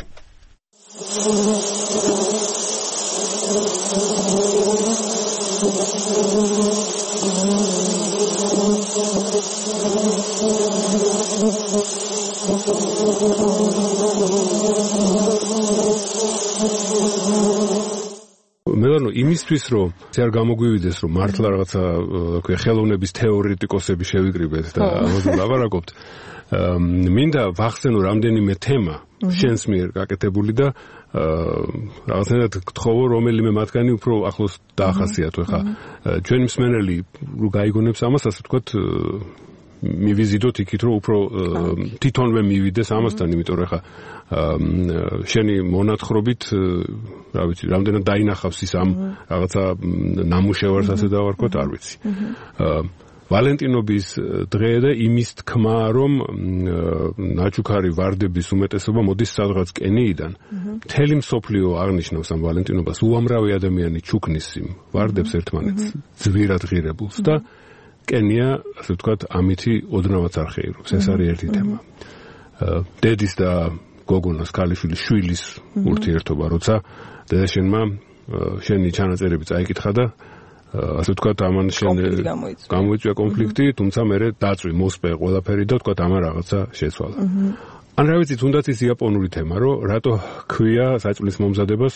მელანო იმისთვის რომ ეს არ გამოგვივიდეს რომ მართლა რაღაცა თქვი ხელოვნების თეორეტიკოსები შევიკრიბეთ და ამაზე ლაპარაკობთ მინდა ვახსენო რამდენიმე თემა შენს მიერ გაკეთებული და რაღაცნაირად გთხოვო რომელიმე მათგანი უფრო ახლოს დაახასიათო ხა ჩვენი მსმენელი რო გაიგონებს ამას ასე ვთქვათ მივიზიდოთ იქით რომ უფრო თვითონვე მივიდეს ამასთან იმიტომ რომ ხა შენი მონათხრობით რა ვიცი რამდენად დაინახავს ის ამ რაღაცა ნამუშევარს ასე დავარქვათ არ ვიცი ვალენტინობის დღე და იმის თქმა რომ ნაჩუქარი ვარდების უმეტესობა მოდის სადღაც კენიიდან მთელი მსოფლიო აღნიშნავს ამ ვალენტინობას უამრავი ადამიანი ჩუქნის იმ ვარდებს ერთმანეთს ძვირად ღირებულს და კენია ასე ვთქვათ ამითი ოდნავაც არ ხეირობს ეს არის ერთი თემა დედის და გოგონას ქალიშვილის შვილის ურთიერთობა როცა დედაშენმა შენი ჩანაწერები წაიკითხა და ასე ვთქვათ ამან შენ გამოიწვია კონფლიქტი თუმცა მე დაწვი მოსპე ყველაფერი და ვთქვათ ამან რაღაცა შეცვალა ან რა ვიცი თუნდაც ის იაპონური თემა რომ რატო ქვია საჭმლის მომზადებას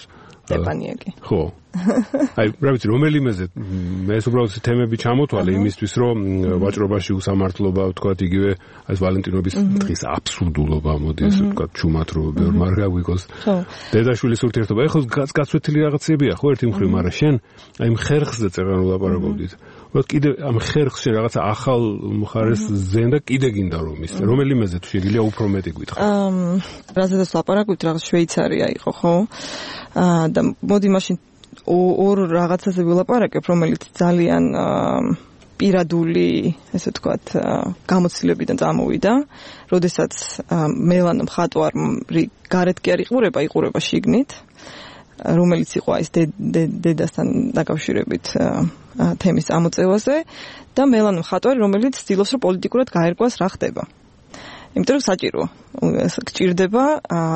სტეპანიაკი.
ხო. აი, რა ვიცი, რომელიმეზე მე უბრალოდ თემები ჩამოთვალე იმისთვის, რომ ვაჭრობაში უსამართლობა, ვთქვათ, იგივე ეს ვალენტინობის დღის აბსურდულობა, მოდი ესე ვთქვათ, ჩუმად რო ბევრ მაგ გაგვიგოს.
ხო.
დედაშვილის ურთიერთობა. ეხლა გაცვეთილი რაღაცებია, ხო, ერთი მხრივ, მაგრამ შენ აი ხერხზე წერან ვლაპარაკობდით. ვთქვათ, კიდე ამ ხერხში რაღაცა ახალ მხარეს ზენ და კიდე გინდა რომ ის რომელიმეზე თუ შეგიძლია უფრო მეტი გითხრა.
აა, რაზედაც ვლაპარაკობთ, რაღაც შვეიცარია იყო, ხო? აა და მოდი მაშინ ორ რაღაცაზე ვილაპარაკებ, რომელიც ძალიან პირადული, ესე ვთქვათ, გამოცდილებიდან წამოვიდა, როდესაც მელანო მხატვარი გარეთ კი არ იყურება, იყურება შიგნით, რომელიც იყო ეს დედასთან დაკავშირებით თემის ამოწევაზე და მელანო მხატვარი, რომელიც ცდილობს, რომ პოლიტიკურად გაერკვას რა ხდება. იმიტომ რომ საჭიროა, გჭირდება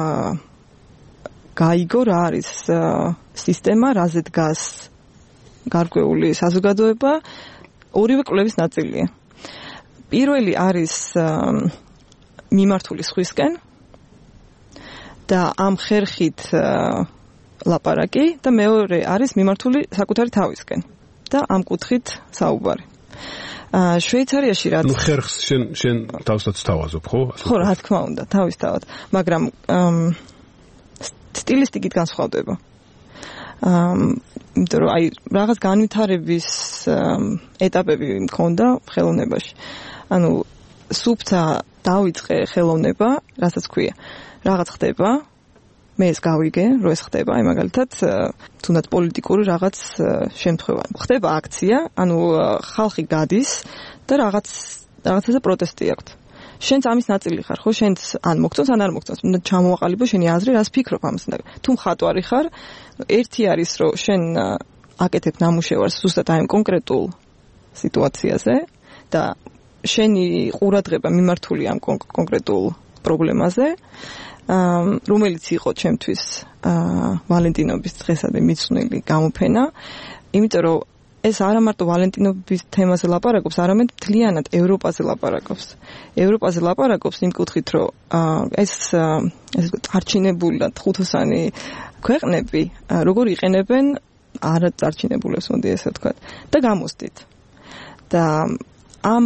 გაიგო რა არის სისტემა, რაზე დგას გარკვეული საზოგადოება, ორივე კვლევის ნაწილია. პირველი არის მიმართული სხვისკენ და ამ ხერხით ლაპარაკი და მეორე არის მიმართული საკუთარი თავისკენ და ამ კუთხით საუბარი. შვეიცარიაში რაც
ნუ ხერხს შენ შენ თავსაც თავაზობ, ხო?
ხო, რა თქმა უნდა, თავისთავად, მაგრამ სტილისტიკით განსხვავდება. აა, იმიტომ რომ აი რაღაც განვითარების ეტაპები მქონდა ხელოვნებაში. ანუ სუფთა დავიწყე ხელოვნება, რასაც ქვია. რაღაც ხდება, მე ეს გავიგე, რომ ეს ხდება, აი მაგალითად, თუნდაც პოლიტიკური რაღაც შემთხვევა. ხდება აქცია, ანუ ხალხი გადის და რაღაც რაღაცაზე პროტესტი აქვს. შენც ამის ნაწილი ხარ, ხო? შენც ან მოგწონს, ან არ მოგწონს. უნდა ჩამოვაყალიბო შენი აზრი, რას ფიქრობ ამასთან. თუ მხატვარი ხარ, ერთი არის, რომ შენ აკეთებ ნამუშევარს ზუსტად აი ამ კონკრეტულ სიტუაციაზე და შენი ყურადღება მიმართული ამ კონკრეტულ პრობლემაზე, რომელიც იყო ჩემთვის ვალენტინობის დღესადე მიცნული გამოფენა, იმიტომ რომ ეს არა მარტო ვალენტინობის თემაზე ლაპარაკობს, არამედ მთლიანად ევროპაზე ლაპარაკობს. ევროპაზე ლაპარაკობს იმ კუთხით, რომ ეს ეს წარჩინებულად ხუთოსანი ქვეყნები როგორ იყენებენ არა წარჩინებულებს, მოდი ესე ვთქვათ, და გამოსდით. და ამ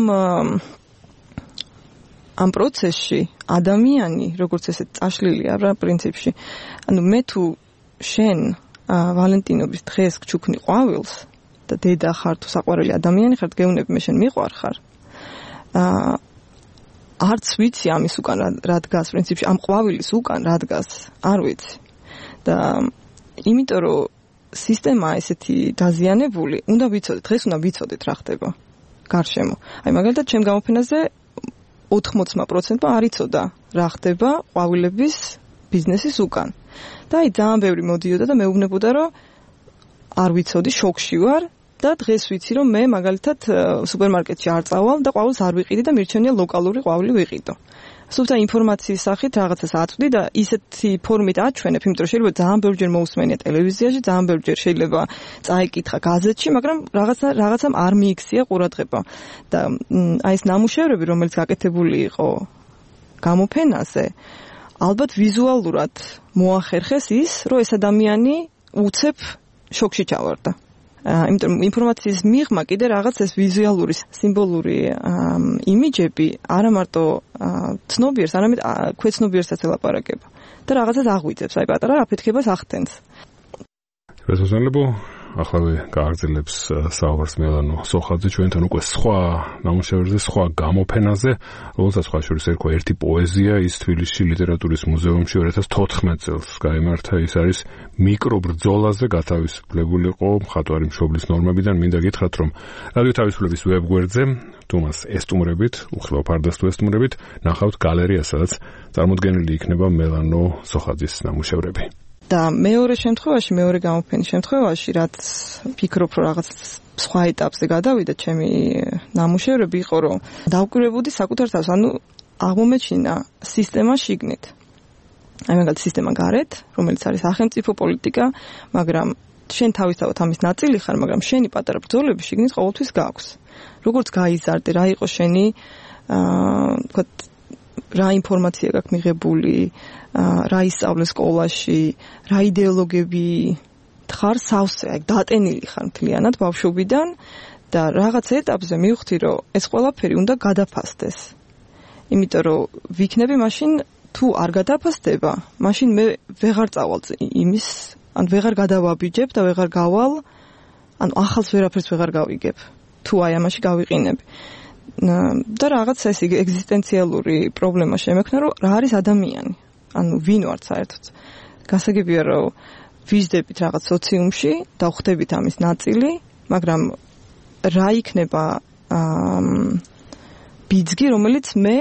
ამ პროცესში ადამიანი, როგორც ესე წაშლილია რა პრინციპში, ანუ მე თუ შენ ვალენტინობის დღეს გჩუქნი ყვავილს და დედა ხარ თუ საყვარელი ადამიანი ხარ, გეუნები მე შენ მიყვარ ხარ. აა არც ვიცი ამის უკან რა დგას პრინციპში, ამ ყვავილის უკან რა დგას, არ ვიცი. და იმიტომ რომ სისტემა ესეთი დაზიანებული, უნდა ვიცოდეთ, დღეს უნდა ვიცოდეთ რა ხდება გარშემო. აი მაგალითად ჩემ გამოფენაზე ოთხმოცი პროცენტი არ იცოდა რა ხდება ყვავილების ბიზნესის უკან. და აი ძალიან ბევრი მოდიოდა და მეუბნებოდა რომ არ ვიცოდი, შოკში ვარ და დღეს ვიცი რომ მე მაგალითად სუპერმარკეტში არ წავალ და ყვავილს არ ვიყიდი და მირჩენია ლოკალური ყვავილი ვიყიდო. სულთა ინფორმაციის სახით რაღაცას აწვდი და ისეთი ფორმით აჩვენებ, იმიტომ რომ შეიძლება ძალიან ბევრჯერ მოусმენია ტელევიზიაში, ძალიან ბევრჯერ შეიძლება წაიკითხა გაზეთში, მაგრამ რაღაცა რაღაცამ არ მიიქცია ყურადღება. და აი ეს ნამუშევრები, რომელიც გაკეთებული იყო გამოფენაზე, ალბათ ვიზუალურად მოახერხეს ის, რომ ეს ადამიანი უცებ შოკში ჩავარდა. იმიტომ რომ ინფორმაციის მიღმა კიდე რაღაც ეს ვიზუალური, სიმბოლური იმიჯები არა მარტო ცნობიერს, არამედ ქვეცნობიერსაც ელაპარაკება და რაღაცას აღვიძებს, აი პატარა აფეთქებას ახდენს.
რეზონანებო ახლა გააგრძელებს საუბარს მელანო სოხაძე ჩვენთან უკვე სხვა ნამუშევრებზე, სხვა გამოფენაზე, რომელსაც სხვა შორის ერქვა ერთი პოეზია, ის თბილისში ლიტერატურის მუზეუმში ორი ათას თოთხმეტ წელს გაიმართა. ის არის მიკრობრძოლაზე გათავისუფლებულიყო მხატვარი მშობლის ნორმებიდან. მინდა გითხრათ, რომ რადიო თავისუფლების ვებგვერდზე თუ მას ესტუმრებით, უხილავ ფარდას თუ ესტუმრებით, ნახავთ გალერეას, სადაც წარმოდგენილი იქნება მელანო სოხაძის ნამუშევრები.
და მეორე შემთხვევაში, მეორე გამოფენის შემთხვევაში, რაც ფიქრობ, რომ რაღაც სხვა ეტაპზე გადავიდა ჩემი ნამუშევრები, იყო რომ დავკვირვებოდი საკუთარ თავს, ანუ აღმომეჩინა სისტემა შიგნით. აი მაგალითად სისტემა გარეთ, რომელიც არის სახელმწიფო პოლიტიკა, მაგრამ შენ თავისთავად ამის ნაწილი ხარ, მაგრამ შენი პატარა ბრძოლები შიგნით ყოველთვის გაქვს. როგორც გაიზარდე, რა იყო შენი აა თქვა რა ინფორმაცია გაქვს მიღებული, რა ისწავლე სკოლაში, რა იდეოლოგები ხარ სავსე, აი დატენილი ხარ მთლიანად ბავშვობიდან და რაღაც ეტაპზე მივხვდი, რომ ეს ყველაფერი უნდა გადაფასდეს. იმიტომ რომ ვიქნები მაშინ თუ არ გადაფასდება, მაშინ მე ვეღარ წავალ იმის, ან ვეღარ გადავაბიჯებ და ვეღარ გავალ, ანუ ახალს ვერაფერს ვეღარ გავიგებ. თუ აი ამაში გავიყინებ. და რაღაც ეს ეგზისტენციალური პრობლემა შემექნა, რომ რა არის ადამიანი. ანუ ვინ ვართ საერთოდ. გასაგებია, რომ ვიზდებით რაღაც სოციუმში და ხვდებით ამის ნაწილი, მაგრამ რა იქნება ბიძგი, რომელიც მე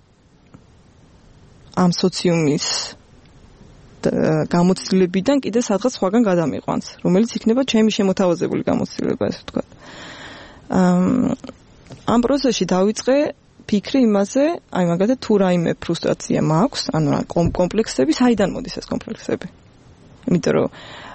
ამ სოციუმის გამოცდილებიდან კიდე სადღაც სხვაგან გადამიყვანს, რომელიც იქნება ჩემი შემოთავაზებული გამოცდილება, ესე ვთქვათ. ამ პროცესში დავიწყე ფიქრი იმაზე, აი მაგალითად თუ რაიმე ფრუსტრაცია მაქვს, ანუ რა კომპლექსები, საიდან მოდის ეს კომპლექსები? იმიტომ რომ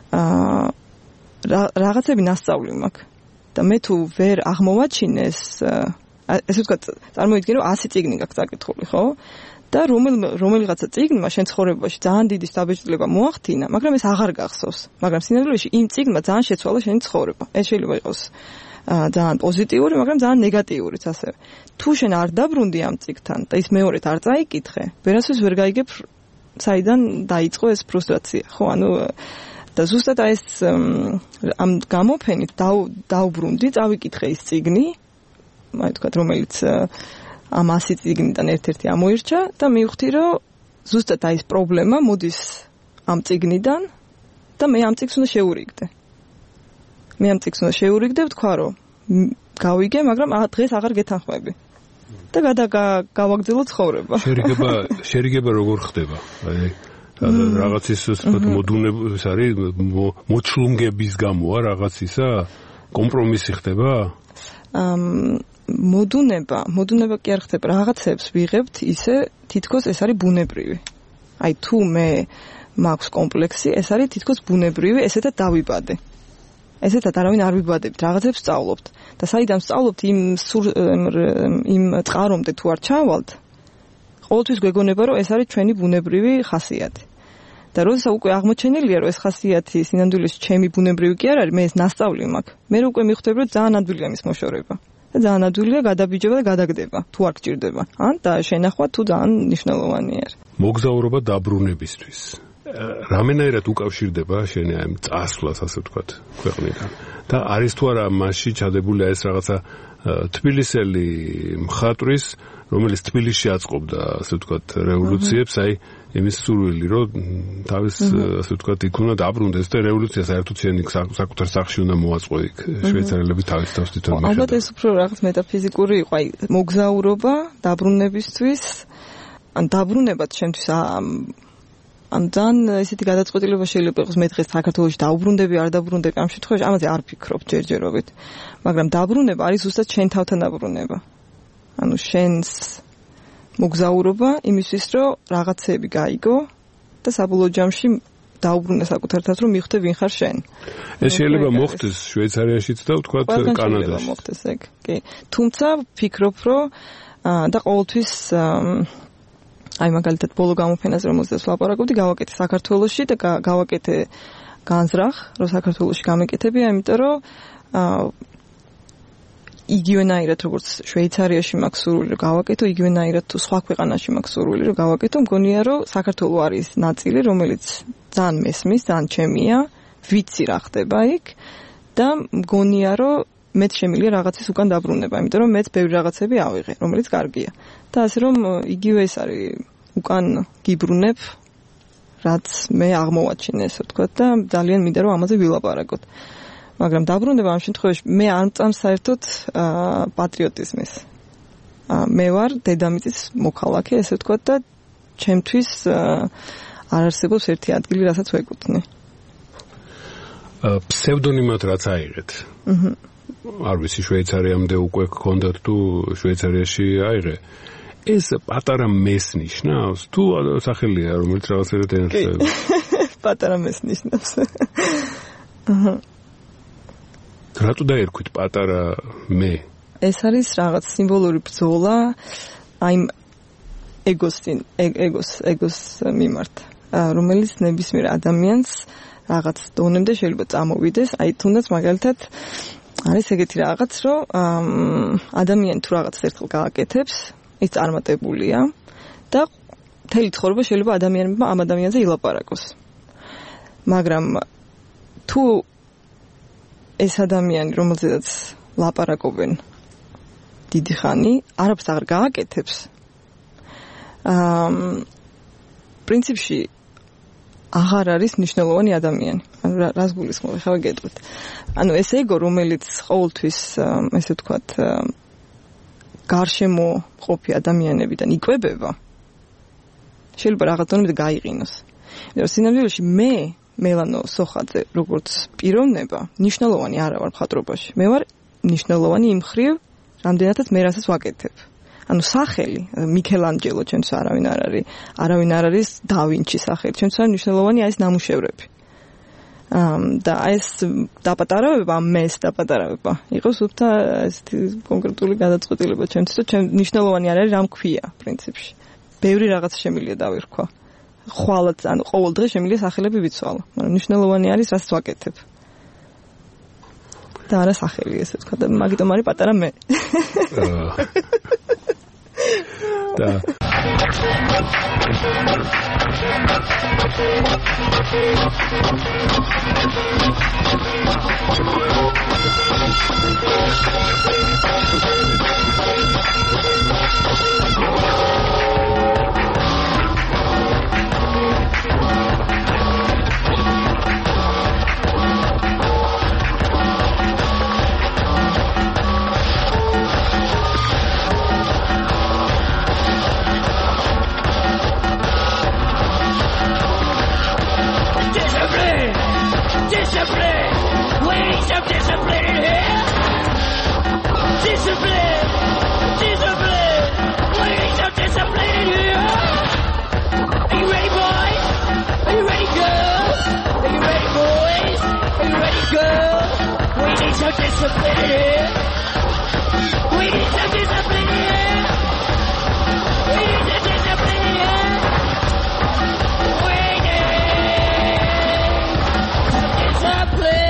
რაღაცები ნასწავლი მაქვს და მე თუ ვერ აღმოვაჩინე ეს, ესე ვთქვათ, წარმოიდგინე რომ ასი წიგნი გაქვს წაკითხული, ხო? და რომელ რომელიღაცა წიგნმა შენ ცხოვრებაში ძალიან დიდი დაბეჭდილება მოახდინა, მაგრამ ეს აღარ გახსოვს. მაგრამ სინამდვილეში იმ წიგნმა ძალიან შეცვალა შენი ცხოვრება. ეს შეიძლება იყოს ძალიან პოზიტიური, მაგრამ ძალიან ნეგატიურიც ასევე. თუ შენ არ დაბრუნდი ამ წიგნთან და ის მეორედ არ წაიკითხე, ვერასდროს ვერ გაიგებ საიდან დაიწყო ეს ფრუსტრაცია, ხო? ანუ და ზუსტად აი ეს ამ გამოფენით დავბრუნდი, წავიკითხე ის წიგნი, აი თქვა, რომელიც ამ ასი წიგნიდან ერთ-ერთი ამოირჩა და მივხვდი, რომ ზუსტად აი ეს პრობლემა მოდის ამ წიგნიდან და მე ამ წიგნს უნდა შევურიგდე. მე ამ წიგნს უნდა შევურიგდე, ვთქვა, რომ გავიგე, მაგრამ დღეს აღარ გეთანხმები. და გადაგავაგრძელო ცხოვრება.
შერიგება, შერიგება როგორ ხდება? აი რაღაც ის მოდუნების არის მოჩლუნგების გამოა რაღაც ისა კომპრომისი ხდება? ამ მოდუნება, მოდუნება კი არ ხდება, რაღაცებს ვიღებთ ისე თითქოს ეს არის ბუნებრივი. აი თუ მე მაქვს კომპლექსი, ეს არის თითქოს ბუნებრივი, ესეთა დავიბადე. ესეთა არავინ არ ვიბადებთ, რაღაცებს სწავლობთ და საიდან სწავლობთ იმ იმ წყარომდე თუ არ ჩავალთ, ყოველთვის გვეგონება, რომ ეს არის ჩვენი ბუნებრივი ხასიათი. და როდესაც უკვე აღმოჩენილია, რომ ეს ხასიათი სინამდვილეში ჩემი ბუნებრივი კი არ არის, მე ეს ნასწავლი მაქვს. მე უკვე მივხვდები, რომ ძალიან ადვილია მის მოშორება. და ძალიან ადვილია გადაბიჯება და გადაგდება, თუ არ გჭირდება. ან და შენახვა თუ ძალიან მნიშვნელოვანია. მოგზაურობა დაბრუნებისთვის. რამენაირად უკავშირდება შენი ამ წასვლას, ასე ვთქვათ, ქვეყნიდან. და არის თუ არა მასში ჩადებული ეს რაღაცა თბილისელი მხატვრის, რომელიც თბილისში აწყობდა, ასე ვთქვათ, რევოლუციებს, აი იმის სურვილი, რომ თავის, ასე ვთქვათ, იქ უნდა დაბრუნდეს და რევოლუცია საერთოდ შენი საკუთარ სახლში უნდა მოაწყო იქ. შვეიცარიელები თავის თავს თვითონ მიხედავენ.
ალბათ ეს უფრო რაღაც მეტაფიზიკური იყო, აი მოგზაურობა დაბრუნებისთვის, ან დაბრუნებაც შემთთვის ან ძალიან ესეთი გადაწყვეტილება შეიძლება იყოს მე დღეს საქართველოში დაუბრუნდები, არ დაუბრუნდები, ამ შემთხვევაში ამაზე არ ფიქრობ ჯერჯერობით. მაგრამ დაბრუნება არის ზუსტად შენ თავთან დაბრუნება. ანუ შენს მოგზაურობა იმისთვის, რომ რაღაცები გაიგო და საბოლოო ჯამში დაუბრუნე საკუთარ თავს, რომ მიხვდე ვინ ხარ შენ.
ეს შეიძლება მოხდეს შვეიცარიაშიც და ვთქვათ კანადაში.
მოხდეს ეგ. კი. თუმცა ვფიქრობ, რომ და ყოველთვის აი მაგალითად ბოლო გამოფენაზე რომელზეც ვლაპარაკობდი, გავაკეთე საქართველოში და გავაკეთე განზრახ, რომ საქართველოში გამეკეთებია, იმიტომ რომ იგივენაირად როგორც შვეიცარიაში მაქვს სურვილი რომ გავაკეთო, იგივენაირად თუ სხვა ქვეყანაში მაქვს სურვილი რომ გავაკეთო, მგონია რომ საქართველო არის ნაწილი, რომელიც ძალიან მესმის, ძალიან ჩემია, ვიცი რა ხდება იქ და მგონია რომ მეც შემიძლია რაღაცის უკან დაბრუნება, იმიტომ რომ მეც ბევრი რაღაცები ავიღე, რომელიც კარგია. და ასე რომ იგივე ეს არის უკან გიბრუნებ, რაც მე აღმოვაჩინე, ესე ვთქვათ და ძალიან მინდა რომ ამაზე ვილაპარაკოთ. მაგრამ დაბრუნება ამ შემთხვევაში მე არ მწამს საერთოდ პატრიოტიზმის. მე ვარ დედამიწის მოქალაქე, ესე ვთქვათ და ჩემთვის არ არსებობს ერთი ადგილი, რასაც ვეკუთვნი.
ფსევდონიმად რაც აიღეთ. აჰა. არ ვიცი შვეიცარიამდე უკვე გქონდათ თუ შვეიცარიაში აიღე. ეს პატარა მეს ნიშნავს თუ სახელია რომელიც რაღაცერად ენაცვლება?
პატარა მეს ნიშნავს. აჰა.
რატო დაერქვით პატარა მე?
ეს არის რაღაც სიმბოლური ბრძოლა აი ეგოს ეგოს ეგოს მიმართ, რომელიც ნებისმიერ ადამიანს რაღაც დონემდე შეიძლება წამოვიდეს. აი თუნდაც მაგალითად არის ეგეთი რაღაც, რომ ადამიანი თუ რაღაც ერთხელ გააკეთებს, ის წარმატებულია და მთელი ცხოვრება შეიძლება ადამიანებმა ამ ადამიანზე ილაპარაკოს. მაგრამ თუ ეს ადამიანი, რომელზედაც ლაპარაკობენ დიდი ხანი, არაფერს აღარ გააკეთებს, აა პრინციპში აღარ არის მნიშვნელოვანი ადამიანი. ანუ რას გულისხმობ, ხა ვიგეტყვით. ანუ ეს ეგო, რომელიც ყოველთვის, ესე ვთქვათ, გარშემო ყოფი ადამიანებიდან იკვებება, შეიძლება რაღაც დონემდე გაიყინოს. იმიტომ რომ სინამდვილეში მე მელანო სოხაძე როგორც პიროვნება ნიშნულოვანი არა ვარ მხატვრობაში. მე ვარ ნიშნულოვანი იმ ხრივ, რამდენადაც მე რასაც ვაკეთებ. ანუ სახელი, მიქელანჯელო ჩვენც არავინ არ არის, არავინ არ არის და ვინჩი სახელი, ჩვენც არის ნიშნულოვანი აი ეს ნამუშევრები. და ეს დაპატარავება, მეს დაპატარავება, იყოს უბრალოდ ესეთი კონკრეტული გადაწყვეტილება ჩვენთვის, რომ ჩვენ ნიშნულოვანი არ არის რამ ქვია პრინციპში. ბევრი რაღაც შემიძლია დავირქვა. ხვალაც, ანუ ყოველ დღე შემიძლია სახელები ვიცვალო, მაგრამ ნიშნულოვანი არის რაც ვაკეთებ. და არა სახელი, ესე ვთქვა, და მაგიტომ არის პატარა მე. და
Discipline! We need some discipline in here! Discipline! Discipline! We need some discipline in here! Are you ready, boys? Are you ready, girls? Are you ready, boys? Are you ready, girls? We need some discipline in here! We need some discipline in here! We need some discipline in here! We need some discipline!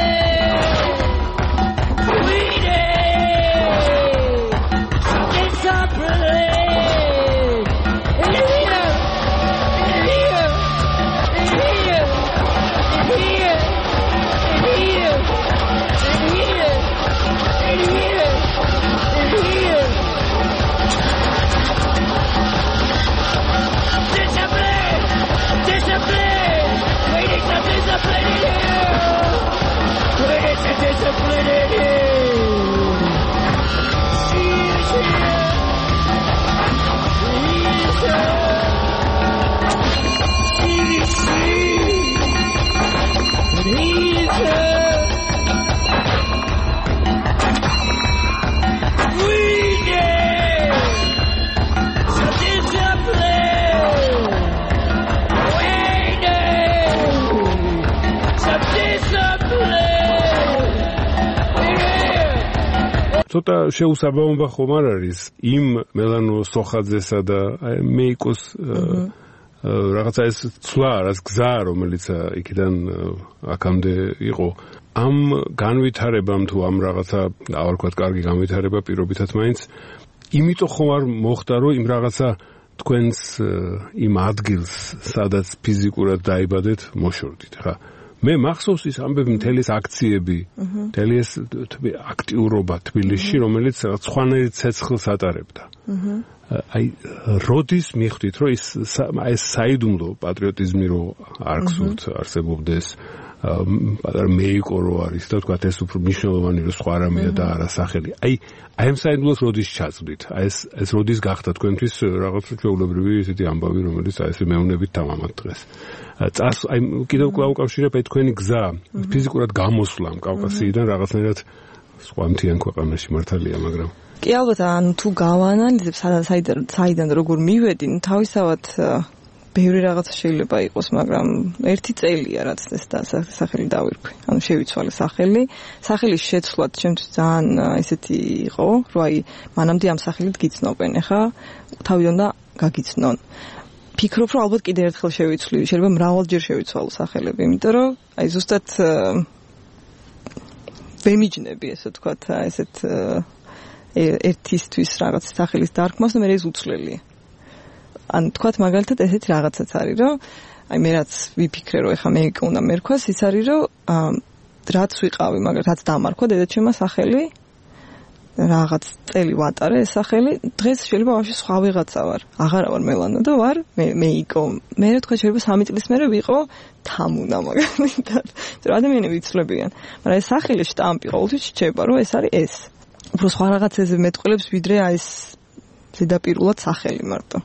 ცოტა შეუსაბამობა ხომ არ არის იმ მელანო სოხაძესა და მეიკოს რაღაცა ეს ცვლა, რაც გზა, რომელიც იქიდან აქამდე იყო, ამ განვითარებამ თუ ამ რაღაცა, აღარ ვთქვათ, კარგი განვითარება პირობითაც მაინც, იმიტომ ხომ არ მოხდა, რომ იმ რაღაცა თქვენს იმ ადგილს, სადაც ფიზიკურად დაიბადეთ, მოშორდით, ხა? მე მახსოვს ის ამბები, მთელი ეს აქციები, მთელი ეს აქტიურობა თბილისში, რომელიც სხვანაირ ცეცხლს ატარებდა. აი, როდის მიხვდით, რომ ის ეს საიდუმლო პატრიოტიზმი რო არ გსურთ, არსებობდეს, პატარა მეიკო რო არის და თქვათ ეს უფრო მნიშვნელოვანი რო სხვა რამეა და არა სახელი. აი, აი ამ საიდუმლოს როდის ჩაწვდით? აი ეს ეს როდის გახდა თქვენთვის რაღაც ჩვეულებრივი ესეთი ამბავი, რომელიც აი ეს მეუნებით თავამად დღეს. წას აი კიდევ უკავშირებ აი თქვენი გზა ფიზიკურად გამოსვლამ კავკასიიდან რაღაცნაირად სხვა მთიან ქვეყანაში მართალია, მაგრამ
კი ალბათ, ანუ თუ გავაანალიზებ საიდან საიდან როგორ მივედი, ნუ თავისთავად ბევრი რაღაცა შეიძლება იყოს, მაგრამ ერთი წელია რაც ეს სახელი დავირქვი. ანუ შევიცვალე სახელი. სახელის შეცვლაც ჩემთვის ძალიან ესეთი იყო, რომ აი მანამდე ამ სახელით გიცნობენ, ეხა თავიდან და გაგიცნონ. ფიქრობ, რომ ალბათ კიდევ ერთხელ შევიცვლი, შეიძლება მრავალჯერ შევიცვალო სახელები, იმიტომ რომ აი ზუსტად ვემიჯნები, ესე ვთქვათ, ესეთ ერთისთვის რაღაც სახელის დარქმას და მე ეს უცვლელია. ან თქვათ მაგალითად ესეთი რაღაცაც არის, რომ აი მე რაც ვიფიქრე, რომ ეხა მე უნდა მერქვას, ის არის, რომ რაც ვიყავი, მაგრამ რაც დამარქვა დედაჩემმა სახელი, რაღაც წელი ვატარე ეს სახელი, დღეს შეიძლება ვაფშე სხვა ვიღაცა ვარ. აღარა ვარ მელანა და ვარ მე მეიკო. მე რა თქვა შეიძლება სამი წლის მერე ვიყო თამუნა მაგალითად. რომ ადამიანები იცვლებიან. მაგრამ ეს სახელი შტამპი ყოველთვის რჩება, რომ ეს არის ეს. უფრო სხვა რაღაცაზე მეტყველებს ვიდრე აი ეს ზედაპირულად სახელი მარტო.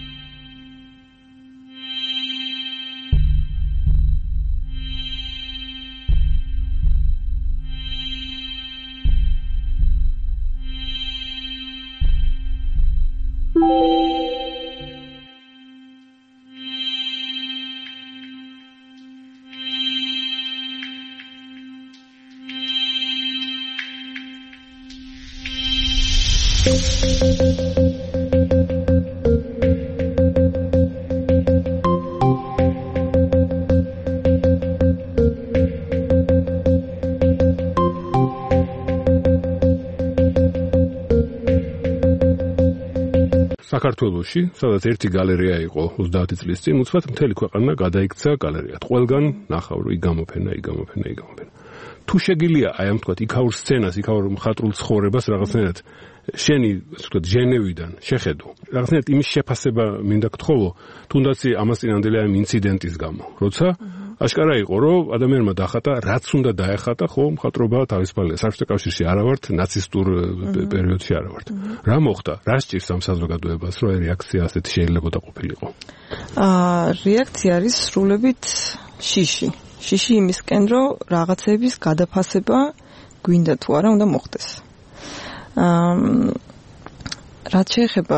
საქართველოში, სადაც ერთი გალერეა იყო ოცდაათი წლის წინ, უცბად მთელი ქვეყანა გადაიქცა გალერეად. ყველგან ნახავ, რომ იგამოფენა, იგამოფენა, იგამოფენა. თუ შეგილია აი ამ თქვათ იქაურ სცენას, იქაურ მხატვრულ ცხოვრებას რაღაცნაირად შენი, ასე ვთქვათ, ჟენევიდან შეხედო. რაღაცნაირად იმის შეფასება მინდა გთხოვო, თუნდაც ამას წინანდელი ამ ინციდენტის გამო, როცა აშკარა იყო, რომ ადამიანმა დახატა, რაც უნდა დაეხატა, ხო, მხატვრობა თავისუფალია. საბჭოთა კავშირში არა ვართ, ნაცისტურ პერიოდში არა ვართ. რა მოხდა? რა სჭირს ამ საზოგადოებას, რომ რეაქცია ასეთი შეიძლებოდა ყოფილიყო?
აა, რეაქცია არის სრულებით შიში. შიში იმისკენ, რომ რაღაცების გადაფასება გვინდა თუ არა უნდა მოხდეს. აა, რაც შეეხება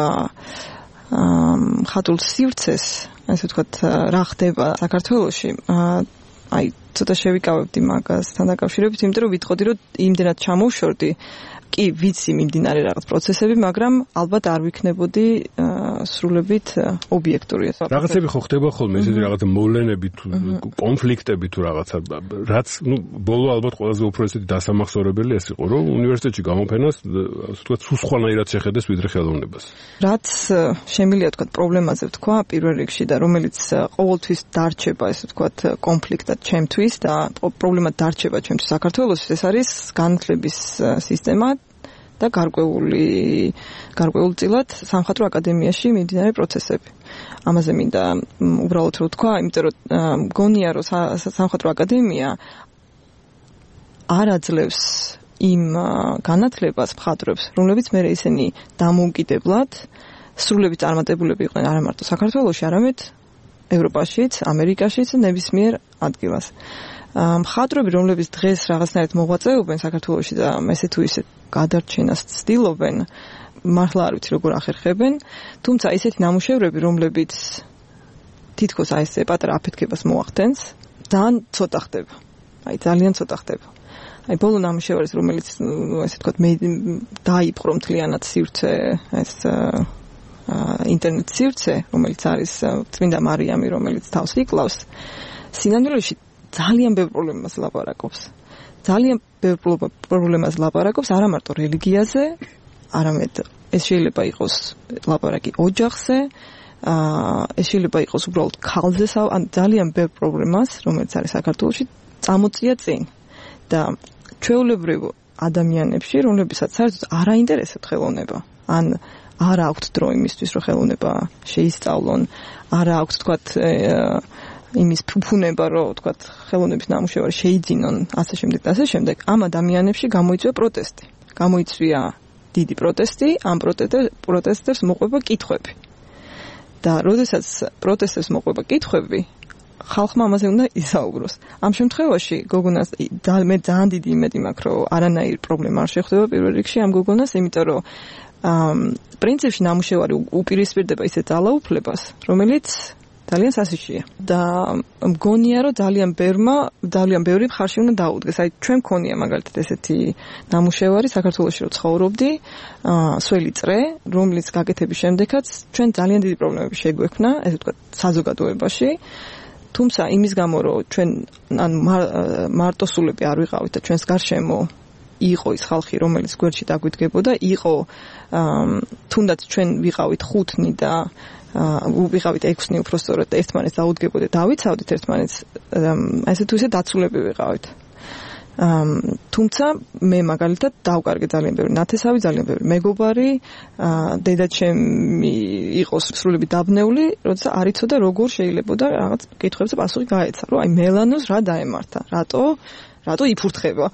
მხატვრულ სივრცეს, ასე ვთქვათ, რა ხდება საქართველოში, აი ცოტა შევიკავებდი მაგასთან დაკავშირებით, იმიტომ რომ ვიტყოდი, რომ იმდენად ჩამოვშორდი, კი ვიცი მიმდინარე რაღაც პროცესები, მაგრამ ალბათ არ ვიქნებოდი სრულებით ობიექტური.
რაღაცები ხო ხდება ხოლმე, ესეთი რაღაც მოვლენები თუ კონფლიქტები თუ რაღაცა, რაც ნუ ბოლო ალბათ ყველაზე უფრო ესეთი დასამახსოვრებელი ეს იყო, რომ უნივერსიტეტში გამოფენას, ასე ვთქვათ, სულ სხვანაირად შეხედეს ვიდრე ხელოვნებას.
რაც შემიძლია ვთქვათ პრობლემაზე ვთქვა პირველ რიგში და რომელიც ყოველთვის დარჩება, ესე ვთქვათ, კონფლიქტად ჩემთვის და პრობლემად დარჩება ჩემთვის საქართველოში, ეს არის განათლების სისტემა და გარკვეული გარკვეულწილად სამხატვრო აკადემიაში მიმდინარე პროცესები. ამაზე მინდა უბრალოდ რომ ვთქვა, იმიტომ რომ მგონია რომ სამხატვრო აკადემია არ აძლევს იმ განათლებას მხატვრებს, რომლებიც მე ისინი დამოუკიდებლად სრულებით წარმატებულები იყვნენ არა მარტო საქართველოში, არამედ ევროპაშიც, ამერიკაშიც, ნებისმიერ ადგილას. მხატვრები, რომლებიც დღეს რაღაცნაირად მოღვაწეობენ საქართველოში და ესე თუ ისე გადარჩენას ცდილობენ, მართლა არ ვიცი როგორ ახერხებენ, თუმცა ისეთი ნამუშევრები, რომლებიც თითქოს აი ესე პატარა აფეთქებას მოახდენს, ძალიან ცოტა ხდება. აი ძალიან ცოტა ხდება. აი ბოლო ნამუშევარი, რომელიც ესე ვთქვათ, მე დაიპყრო მთლიანად სივრცე, ეს ინტერნეტ სივრცე, რომელიც არის წმინდა მარიამი, რომელიც თავს იკლავს, სინამდვილეში ძალიან ბევრ პრობლემას ლაპარაკობს. ძალიან ბევრ პრობლემას ლაპარაკობს არა მარტო რელიგიაზე, არამედ ეს შეიძლება იყოს ლაპარაკი ოჯახზე, ეს შეიძლება იყოს უბრალოდ ქალზე, ან ძალიან ბევრ პრობლემას, რომელიც არის საქართველოში, წამოწია წინ. და ჩვეულებრივ ადამიანებში, რომლებსაც საერთოდ არ აინტერესებთ ხელოვნება, ან არ აქვთ დრო იმისთვის, რომ ხელოვნება შეისწავლონ, არ აქვთ, თქვათ, იმის ფუფუნება, რომ თქვათ, ხელოვნების ნამუშევარი შეიძინონ, ასე შემდეგ და ასე შემდეგ, ამ ადამიანებში გამოიწვია პროტესტი. გამოიწვია დიდი პროტესტი, ამ პროტესტებს მოყვება კითხვები. და როდესაც პროტესტებს მოყვება კითხვები, ხალხმა ამაზე უნდა ისაუბროს. ამ შემთხვევაში გოგონას მე ძალიან დიდი იმედი მაქვს, რომ არანაირი პრობლემა არ შეხვდება პირველ რიგში ამ გოგონას, იმიტომ რომ პრინციპში ნამუშევარი უპირისპირდება ისეთ ძალაუფლებას, რომელიც ძალიან სასიშია და მგონია რომ ძალიან ბევრმა ძალიან ბევრი მხარში უნდა დაუდგეს. აი ჩვენ მქონია მაგალითად ესეთი ნამუშევარი საქართველოში რომ ცხოვრობდი, სველი წრე, რომლის გაკეთების შემდეგაც ჩვენ ძალიან დიდი პრობლემები შეგვექმნა, ესე ვთქვათ, საზოგადოებაში. თუმცა იმის გამო რომ ჩვენ ანუ მარტოსულები არ ვიყავით და ჩვენს გარშემო იყო ის ხალხი, რომელიც გვერდში დაგვიდგებოდა, იყო თუნდაც ჩვენ ვიყავით ხუთნი და ვიყავით ექვსნი უпростоრად და ერთმანეთს დაუდგებოდით, დავიცავდით ერთმანეთს, ესე თუ ისე დაცულები ვიყავით. თუმცა მე მაგალითად დავკარგე ძალიან ბევრი ნათესავი, ძალიან ბევრი მეგობარი, დედაჩემი იყო სრულებით დაბნეული, როცა არ იცოდა როგორ შეიძლება და რაღაც კითხვებზე პასუხი გაეცა, რომ აი მელანოს რა დაემართა, რატო რატო იფურთხება.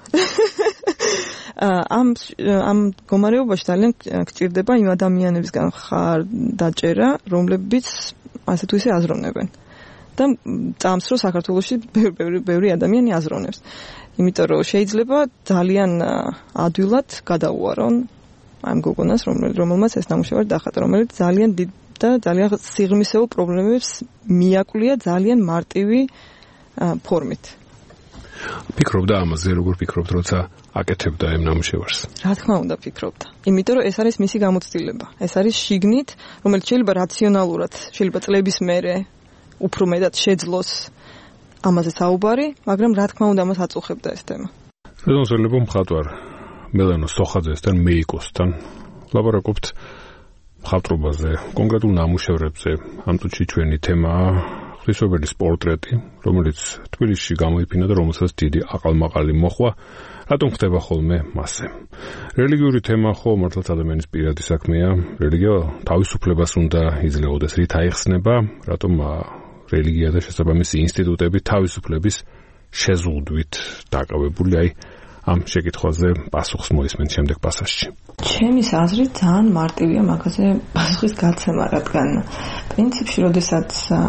ამ ამ მდგომარეობაში ძალიან გჭირდება იმ ადამიანებისგან ხარდაჭერა, რომლებიც ასე თუ ისე აზროვნებენ. და წამს რომ საქართველოში ბევრი ბევრი ადამიანი აზროვნებს. იმიტომ რომ შეიძლება ძალიან ადვილად გადაუარონ ამ გოგონას, რომელმაც ეს ნამუშევარი დახატა, რომელიც ძალიან დიდ და ძალიან სიღრმისეულ პრობლემებს მიაკვლია ძალიან მარტივი ფორმით.
ფიქრობდა ამაზე, როგორ ფიქრობთ, როცა აკეთებდა ამ ნამუშევარს?
რა თქმა უნდა ფიქრობდა. იმიტომ რომ ეს არის მისი გამოცდილება. ეს არის შიგნით, რომელიც შეიძლება რაციონალურად, შეიძლება წლების მერე უფრო მეტად შეძლოს ამაზე საუბარი, მაგრამ რა თქმა უნდა მას აწუხებდა ეს თემა.
რეზონსელებ მხატვარ მელანო სოხაძესთან, მეიკოსთან ლაპარაკობთ მხატვრობაზე, კონკრეტულ ნამუშევრებზე. ამ წუთში ჩვენი თემაა ღვთისმშობელის პორტრეტი, რომელიც თბილისში გამოიფინა და რომელსაც დიდი აყალმაყალი მოჰყვა. რატომ ხდება ხოლმე მასზე? რელიგიური თემა ხო მართლაც ადამიანის პირადი საქმეა. რელიგია თავისუფლებას უნდა იძლეოდეს, რით აიხსნება, რატომ რელიგია და შესაბამისი ინსტიტუტები თავისუფლების შეზღუდვით დაკავებული. აი ამ შეკითხვაზე პასუხს მოისმენთ შემდეგ პასაჟში.
ჩემის აზრით ძალიან მარტივია მაგაზე პასუხის გაცემა, რადგან პრინციპში, როდესაც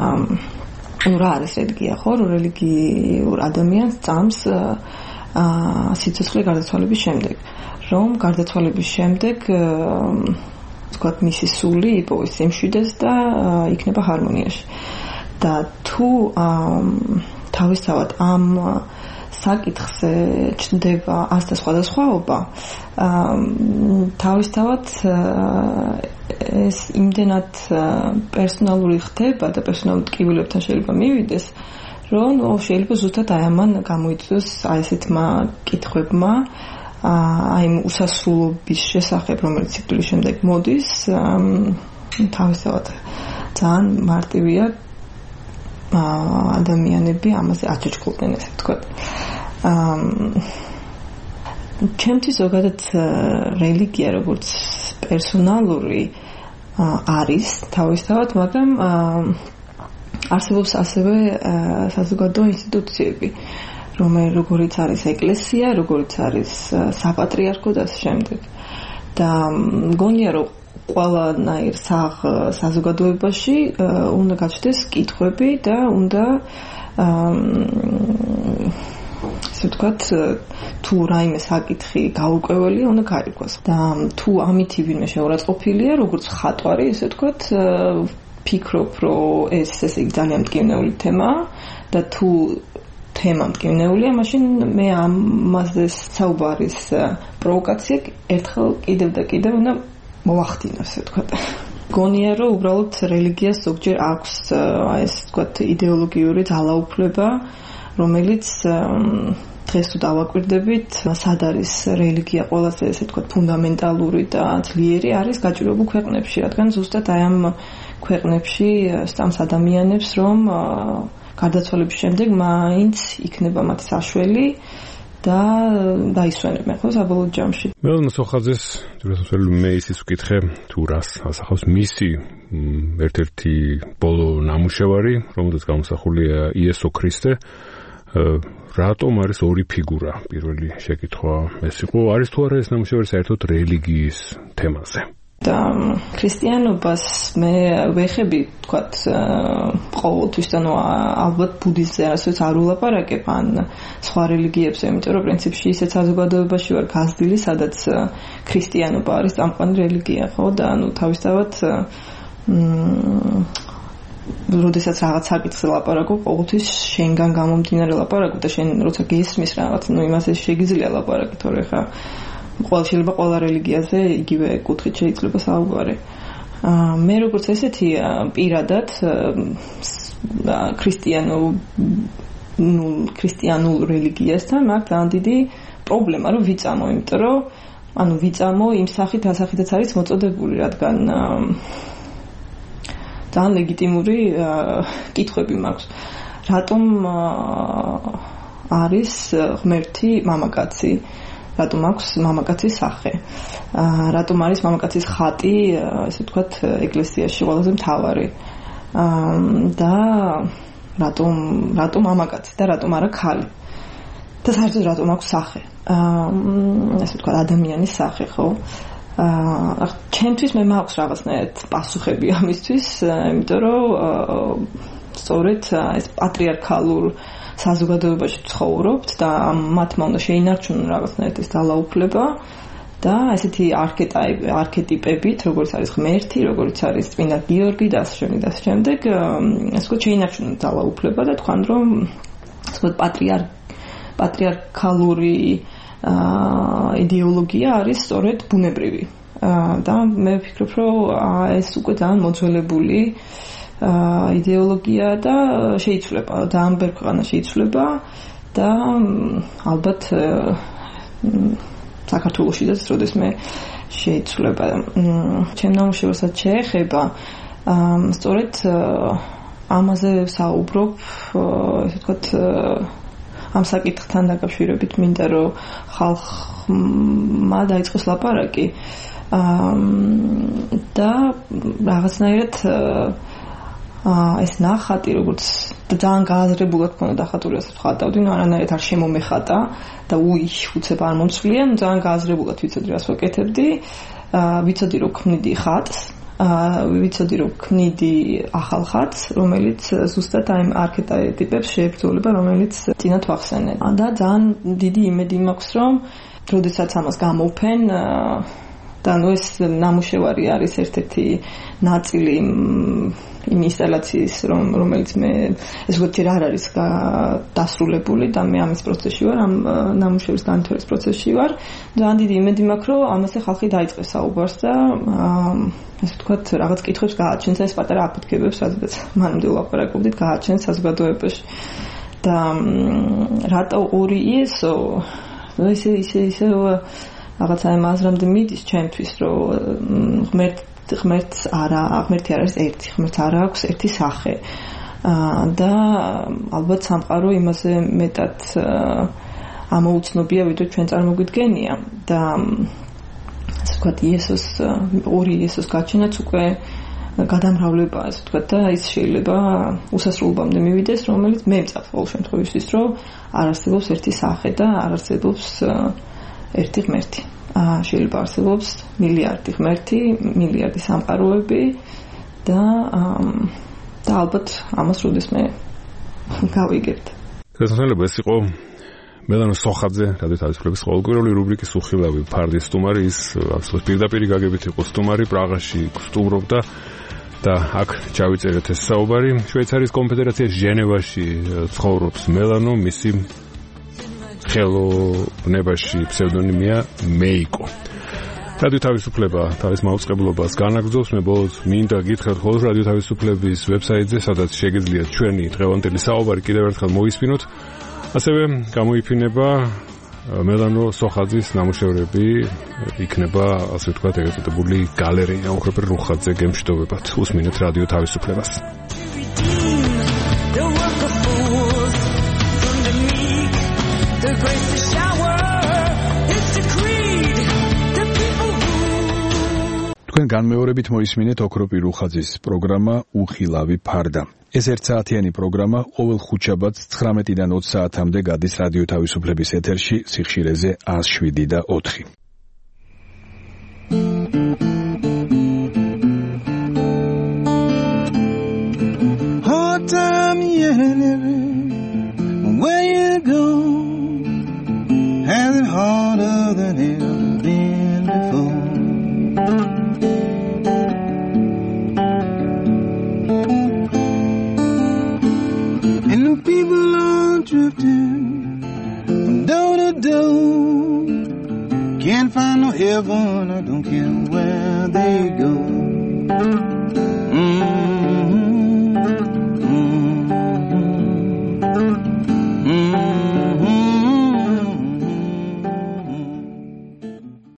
ანუ რა არის რელიგია, ხო? რელიგიურ ადამიანს წამს სიცოცხლე გარდაცვალების შემდეგ, რომ გარდაცვალების შემდეგ ვთქვათ, მისი სული იპოვის სიმშვიდეს და იქნება ჰარმონიაში. და თუ თავისთავად ამ საკითხზე ჩნდება ასთა სხვადასხვაობა, თავისთავად ეს იმდენად პერსონალური ხდება და პერსონალურ ტკივილებთან შეიძლება მივიდეს, რომ შეიძლება ზუსტად აი ამან გამოიწვიოს აი ესეთმა კითხვებმა, აი იმ უსასრულობის შესახებ, რომელიც სიკვდილის შემდეგ მოდის, თავისთავად ძალიან მარტივია ადამიანები ამაზე აწუჭკულდნენ, ესე ვთქვათ. ჩემთვის ზოგადად რელიგია როგორც პერსონალური არის თავისთავად, მაგრამ არსებობს ასევე საზოგადო ინსტიტუციები, როგორიც არის ეკლესია, როგორიც არის საპატრიარქო და ამ შემდეგ. და მგონია, რომ ყველანაირ საზოგადოებაში უნდა გაჩნდეს კითხვები და უნდა ესე ვთქვათ, თუ რაიმე საკითხი გაურკვეველი უნდა გაირკვეს. და თუ ამითი ვინმე შეურაცხყოფილია, როგორც ხატვარი, ესე ვთქვათ, ფიქრობ, რომ ეს ესე ძალიან მტკივნეული თემაა და თუ თემა მტკივნეულია, მაშინ მე ამაზე საუბარის პროვოკაცია ერთხელ კიდევ და კიდევ უნდა მოახდინოს, ესე ვთქვათ. გონია, რომ უბრალოდ რელიგიას ზოგჯერ აქვს ეს ვთქვათ იდეოლოგიური ძალაუფლება, რომელიც დღეს თუ დავაკვირდებით, სად არის რელიგია ყველაზე ესე ვთქვათ ფუნდამენტალური და ძლიერი არის გაჭირვებულ ქვეყნებში, რადგან ზუსტად აი ამ ქვეყნებში სწამს ადამიანებს, რომ გარდაცვალების შემდეგ მაინც იქნება მათი საშველი და დაისვენებენ ხო საბოლოო ჯამში.
მელანო სოხაძეს ძირითადად მე ისიც ვკითხე თუ რას ასახავს მისი ერთ-ერთი ბოლო ნამუშევარი, რომელზეც გამოსახულია იესო ქრისტე. რატომ არის ორი ფიგურა? პირველი შეკითხვა ეს იყო, არის თუ არა ეს ნამუშევარი საერთოდ რელიგიის თემაზე?
და ქრისტიანობას მე ვეხები, თქვათ, ყოველთვის, ანუ ალბათ ბუდიზმზე არასოდეს არ ვლაპარაკებ ან სხვა რელიგიებზე, იმიტომ რომ პრინციპში ისეთ საზოგადოებაში ვარ გაზრდილი, სადაც ქრისტიანობა არის წამყვანი რელიგია, ხო? და ანუ თავისთავად როდესაც რაღაც საკითხზე ლაპარაკობ, ყოველთვის შენგან გამომდინარე ლაპარაკობ და შენ როცა გესმის რაღაც, ну იმაზე შეგიძლია ლაპარაკი, თორე ხა ყველა შეიძლება ყველა რელიგიაზე იგივე კუთხით შეიძლება საუბარი. მე როგორც ესეთი პირადად ქრისტიანულ ну ქრისტიანულ რელიგიასთან მაქვს ძალიან დიდი პრობლემა რომ ვიწამო, იმიტომ რომ ანუ ვიწამო იმ სახით, ასახითაც არის მოწოდებული, რადგან ძალიან ლეგიტიმური კითხვები მაქვს. რატომ არის ღმერთი მამაკაცი? რატომ აქვს მამაკაცის სახე? რატომ არის მამაკაცის ხატი, ესე ვთქვათ, ეკლესიაში ყველაზე მთავარი? და რატომ რატომ მამაკაცი და რატომ არა ქალი? და საერთოდ რატომ აქვს სახე? ესე ვთქვათ, ადამიანის სახე, ხო? აა ჩემთვის მე მაქვს რაღაცნაირად პასუხები ამისთვის, იმიტომ რომ სწორედ ეს პატრიარქალურ საზოგადოებაში ცხოვრობთ და მათმა უნდა შეინარჩუნონ რაღაცნაირად ეს ძალაუფლება და ესეთი არქეტიპები, არქეტიპებით, როგორც არის ღმერთი, როგორც არის წმინდა გიორგი და ასე შემდეგ და ასე შემდეგ, ასე ვთქვათ, შეინარჩუნონ ძალაუფლება და თქვენ რომ ასე ვთქვათ, პატრიარქ პატრიარქალური იდეოლოგია არის სწორედ ბუნებრივი. და მე ვფიქრობ, რომ ეს უკვე ძალიან მოძველებული იდეოლოგია და შეიცვლება, ძალიან ბევრ ქვეყანაში შეიცვლება და ალბათ საქართველოშიც როდესმე შეიცვლება. ჩემ ნამუშევრსაც შეეხება სწორედ ამაზე საუბრობ, ესე ვთქვათ, ამ საკითხთან დაკავშირებით მინდა რომ ხალხმა დაიწყოს ლაპარაკი და რაღაცნაირად ეს ნახატი როგორც ძალიან გააზრებულად ქონდა დახატული, ასე ვხატავდი, ნუ არანაირად არ შემომეხატა და უიშ უცებ არ მომცვლია, ნუ ძალიან გააზრებულად ვიცოდი რას ვაკეთებდი, ვიცოდი რომ ქმნიდი ხატს, ვიცოდი რომ ქმნიდი ახალ ხატს, რომელიც ზუსტად აი არქეტიპებს შეებრძოლება, რომელიც წინათ ვახსენე. და ძალიან დიდი იმედი მაქვს, რომ როდესაც ამას გამოვფენ და ნუ ეს ნამუშევარი არის ერთ-ერთი ნაწილი იმ ინსტალაციის, რომელიც მე ეს ვთქვი რა არის დასრულებული და მე ამის პროცესში ვარ, ამ ნამუშევრის განვითარების პროცესში ვარ. ძალიან დიდი იმედი მაქვს, რომ ამაზე ხალხი დაიწყებს საუბარს და ესე ვთქვათ, რაღაც კითხვებს გააჩენს ეს პატარა აფეთქებებს, სადაც მანამდე ვლაპარაკობდით, გააჩენს საზოგადოებაში. და რატო ორი იესო? ნუ ისე ისე ისე რაღაცა აზრამდე მიდის ჩემთვის, რომ ღმერთ ღმერთს არა, ღმერთი არ არის ერთი, ღმერთს არ აქვს ერთი სახე. და ალბათ სამყარო იმაზე მეტად ამოუცნობია, ვიდრე ჩვენ წარმოგვიდგენია და ასე ვთქვათ, იესოს ორი იესოს გაჩენაც უკვე გადამრავლება, ასე ვთქვათ, და ის შეიძლება უსასრულობამდე მივიდეს, რომელიც მე მწავს ყოველ შემთხვევაში, რომ არ არსებობს ერთი სახე და არ არსებობს ერთი ღმერთი. შეიძლება არსებობს მილიარდი ღმერთი, მილიარდი სამყაროები და და ალბათ ამას როდესმე გავიგებთ.
შესაძლოა ეს იყო მელანო სოხაძე, რადიო თავისუფლების ყოველკვირეული რუბრიკის უხილავი ფარდი სტუმარი, ის აბსოლუტურად პირდაპირ გაგებით იყო სტუმარი, პრაღაში სტუმრობდა და აქ ჩავიწერეთ ეს საუბარი. შვეიცარიის კონფედერაციის ჟენევაში ცხოვრობს მელანო, მისი ხელოვნებაში ფსევდონიმია მეიკო. რადიო თავისუფლება თავის მაუწყებლობას განაგრძობს. მე ბოლოს მინდა გითხრათ, ხოლოს რადიო თავისუფლების ვებსაიტზე, სადაც შეგიძლიათ ჩვენი დღევანდელი საუბარი კიდევ ერთხელ მოისმინოთ. ასევე გამოიფინება მელანო სოხაძის ნამუშევრები, იქნება ასე ვთქვათ, ეგრეთ წოდებული გალერეა, უხრებერ რუხაძე გემშვიდობებათ. უსმინეთ რადიო თავისუფლებას.
თქვენ განმეორებით მოისმინეთ ოქროპირ რუხაძის პროგრამა უხილავი ფარდა. ეს ერთსაათიანი პროგრამა ყოველ ხუთშაბათს ცხრამეტიდან ოცი საათამდე გადის რადიო თავისუფლების ეთერში სიხშირეზე ას შვიდი და ოთხი.
Hard time where you go, has it harder than ever been before. find no heaven, I don't care where they go.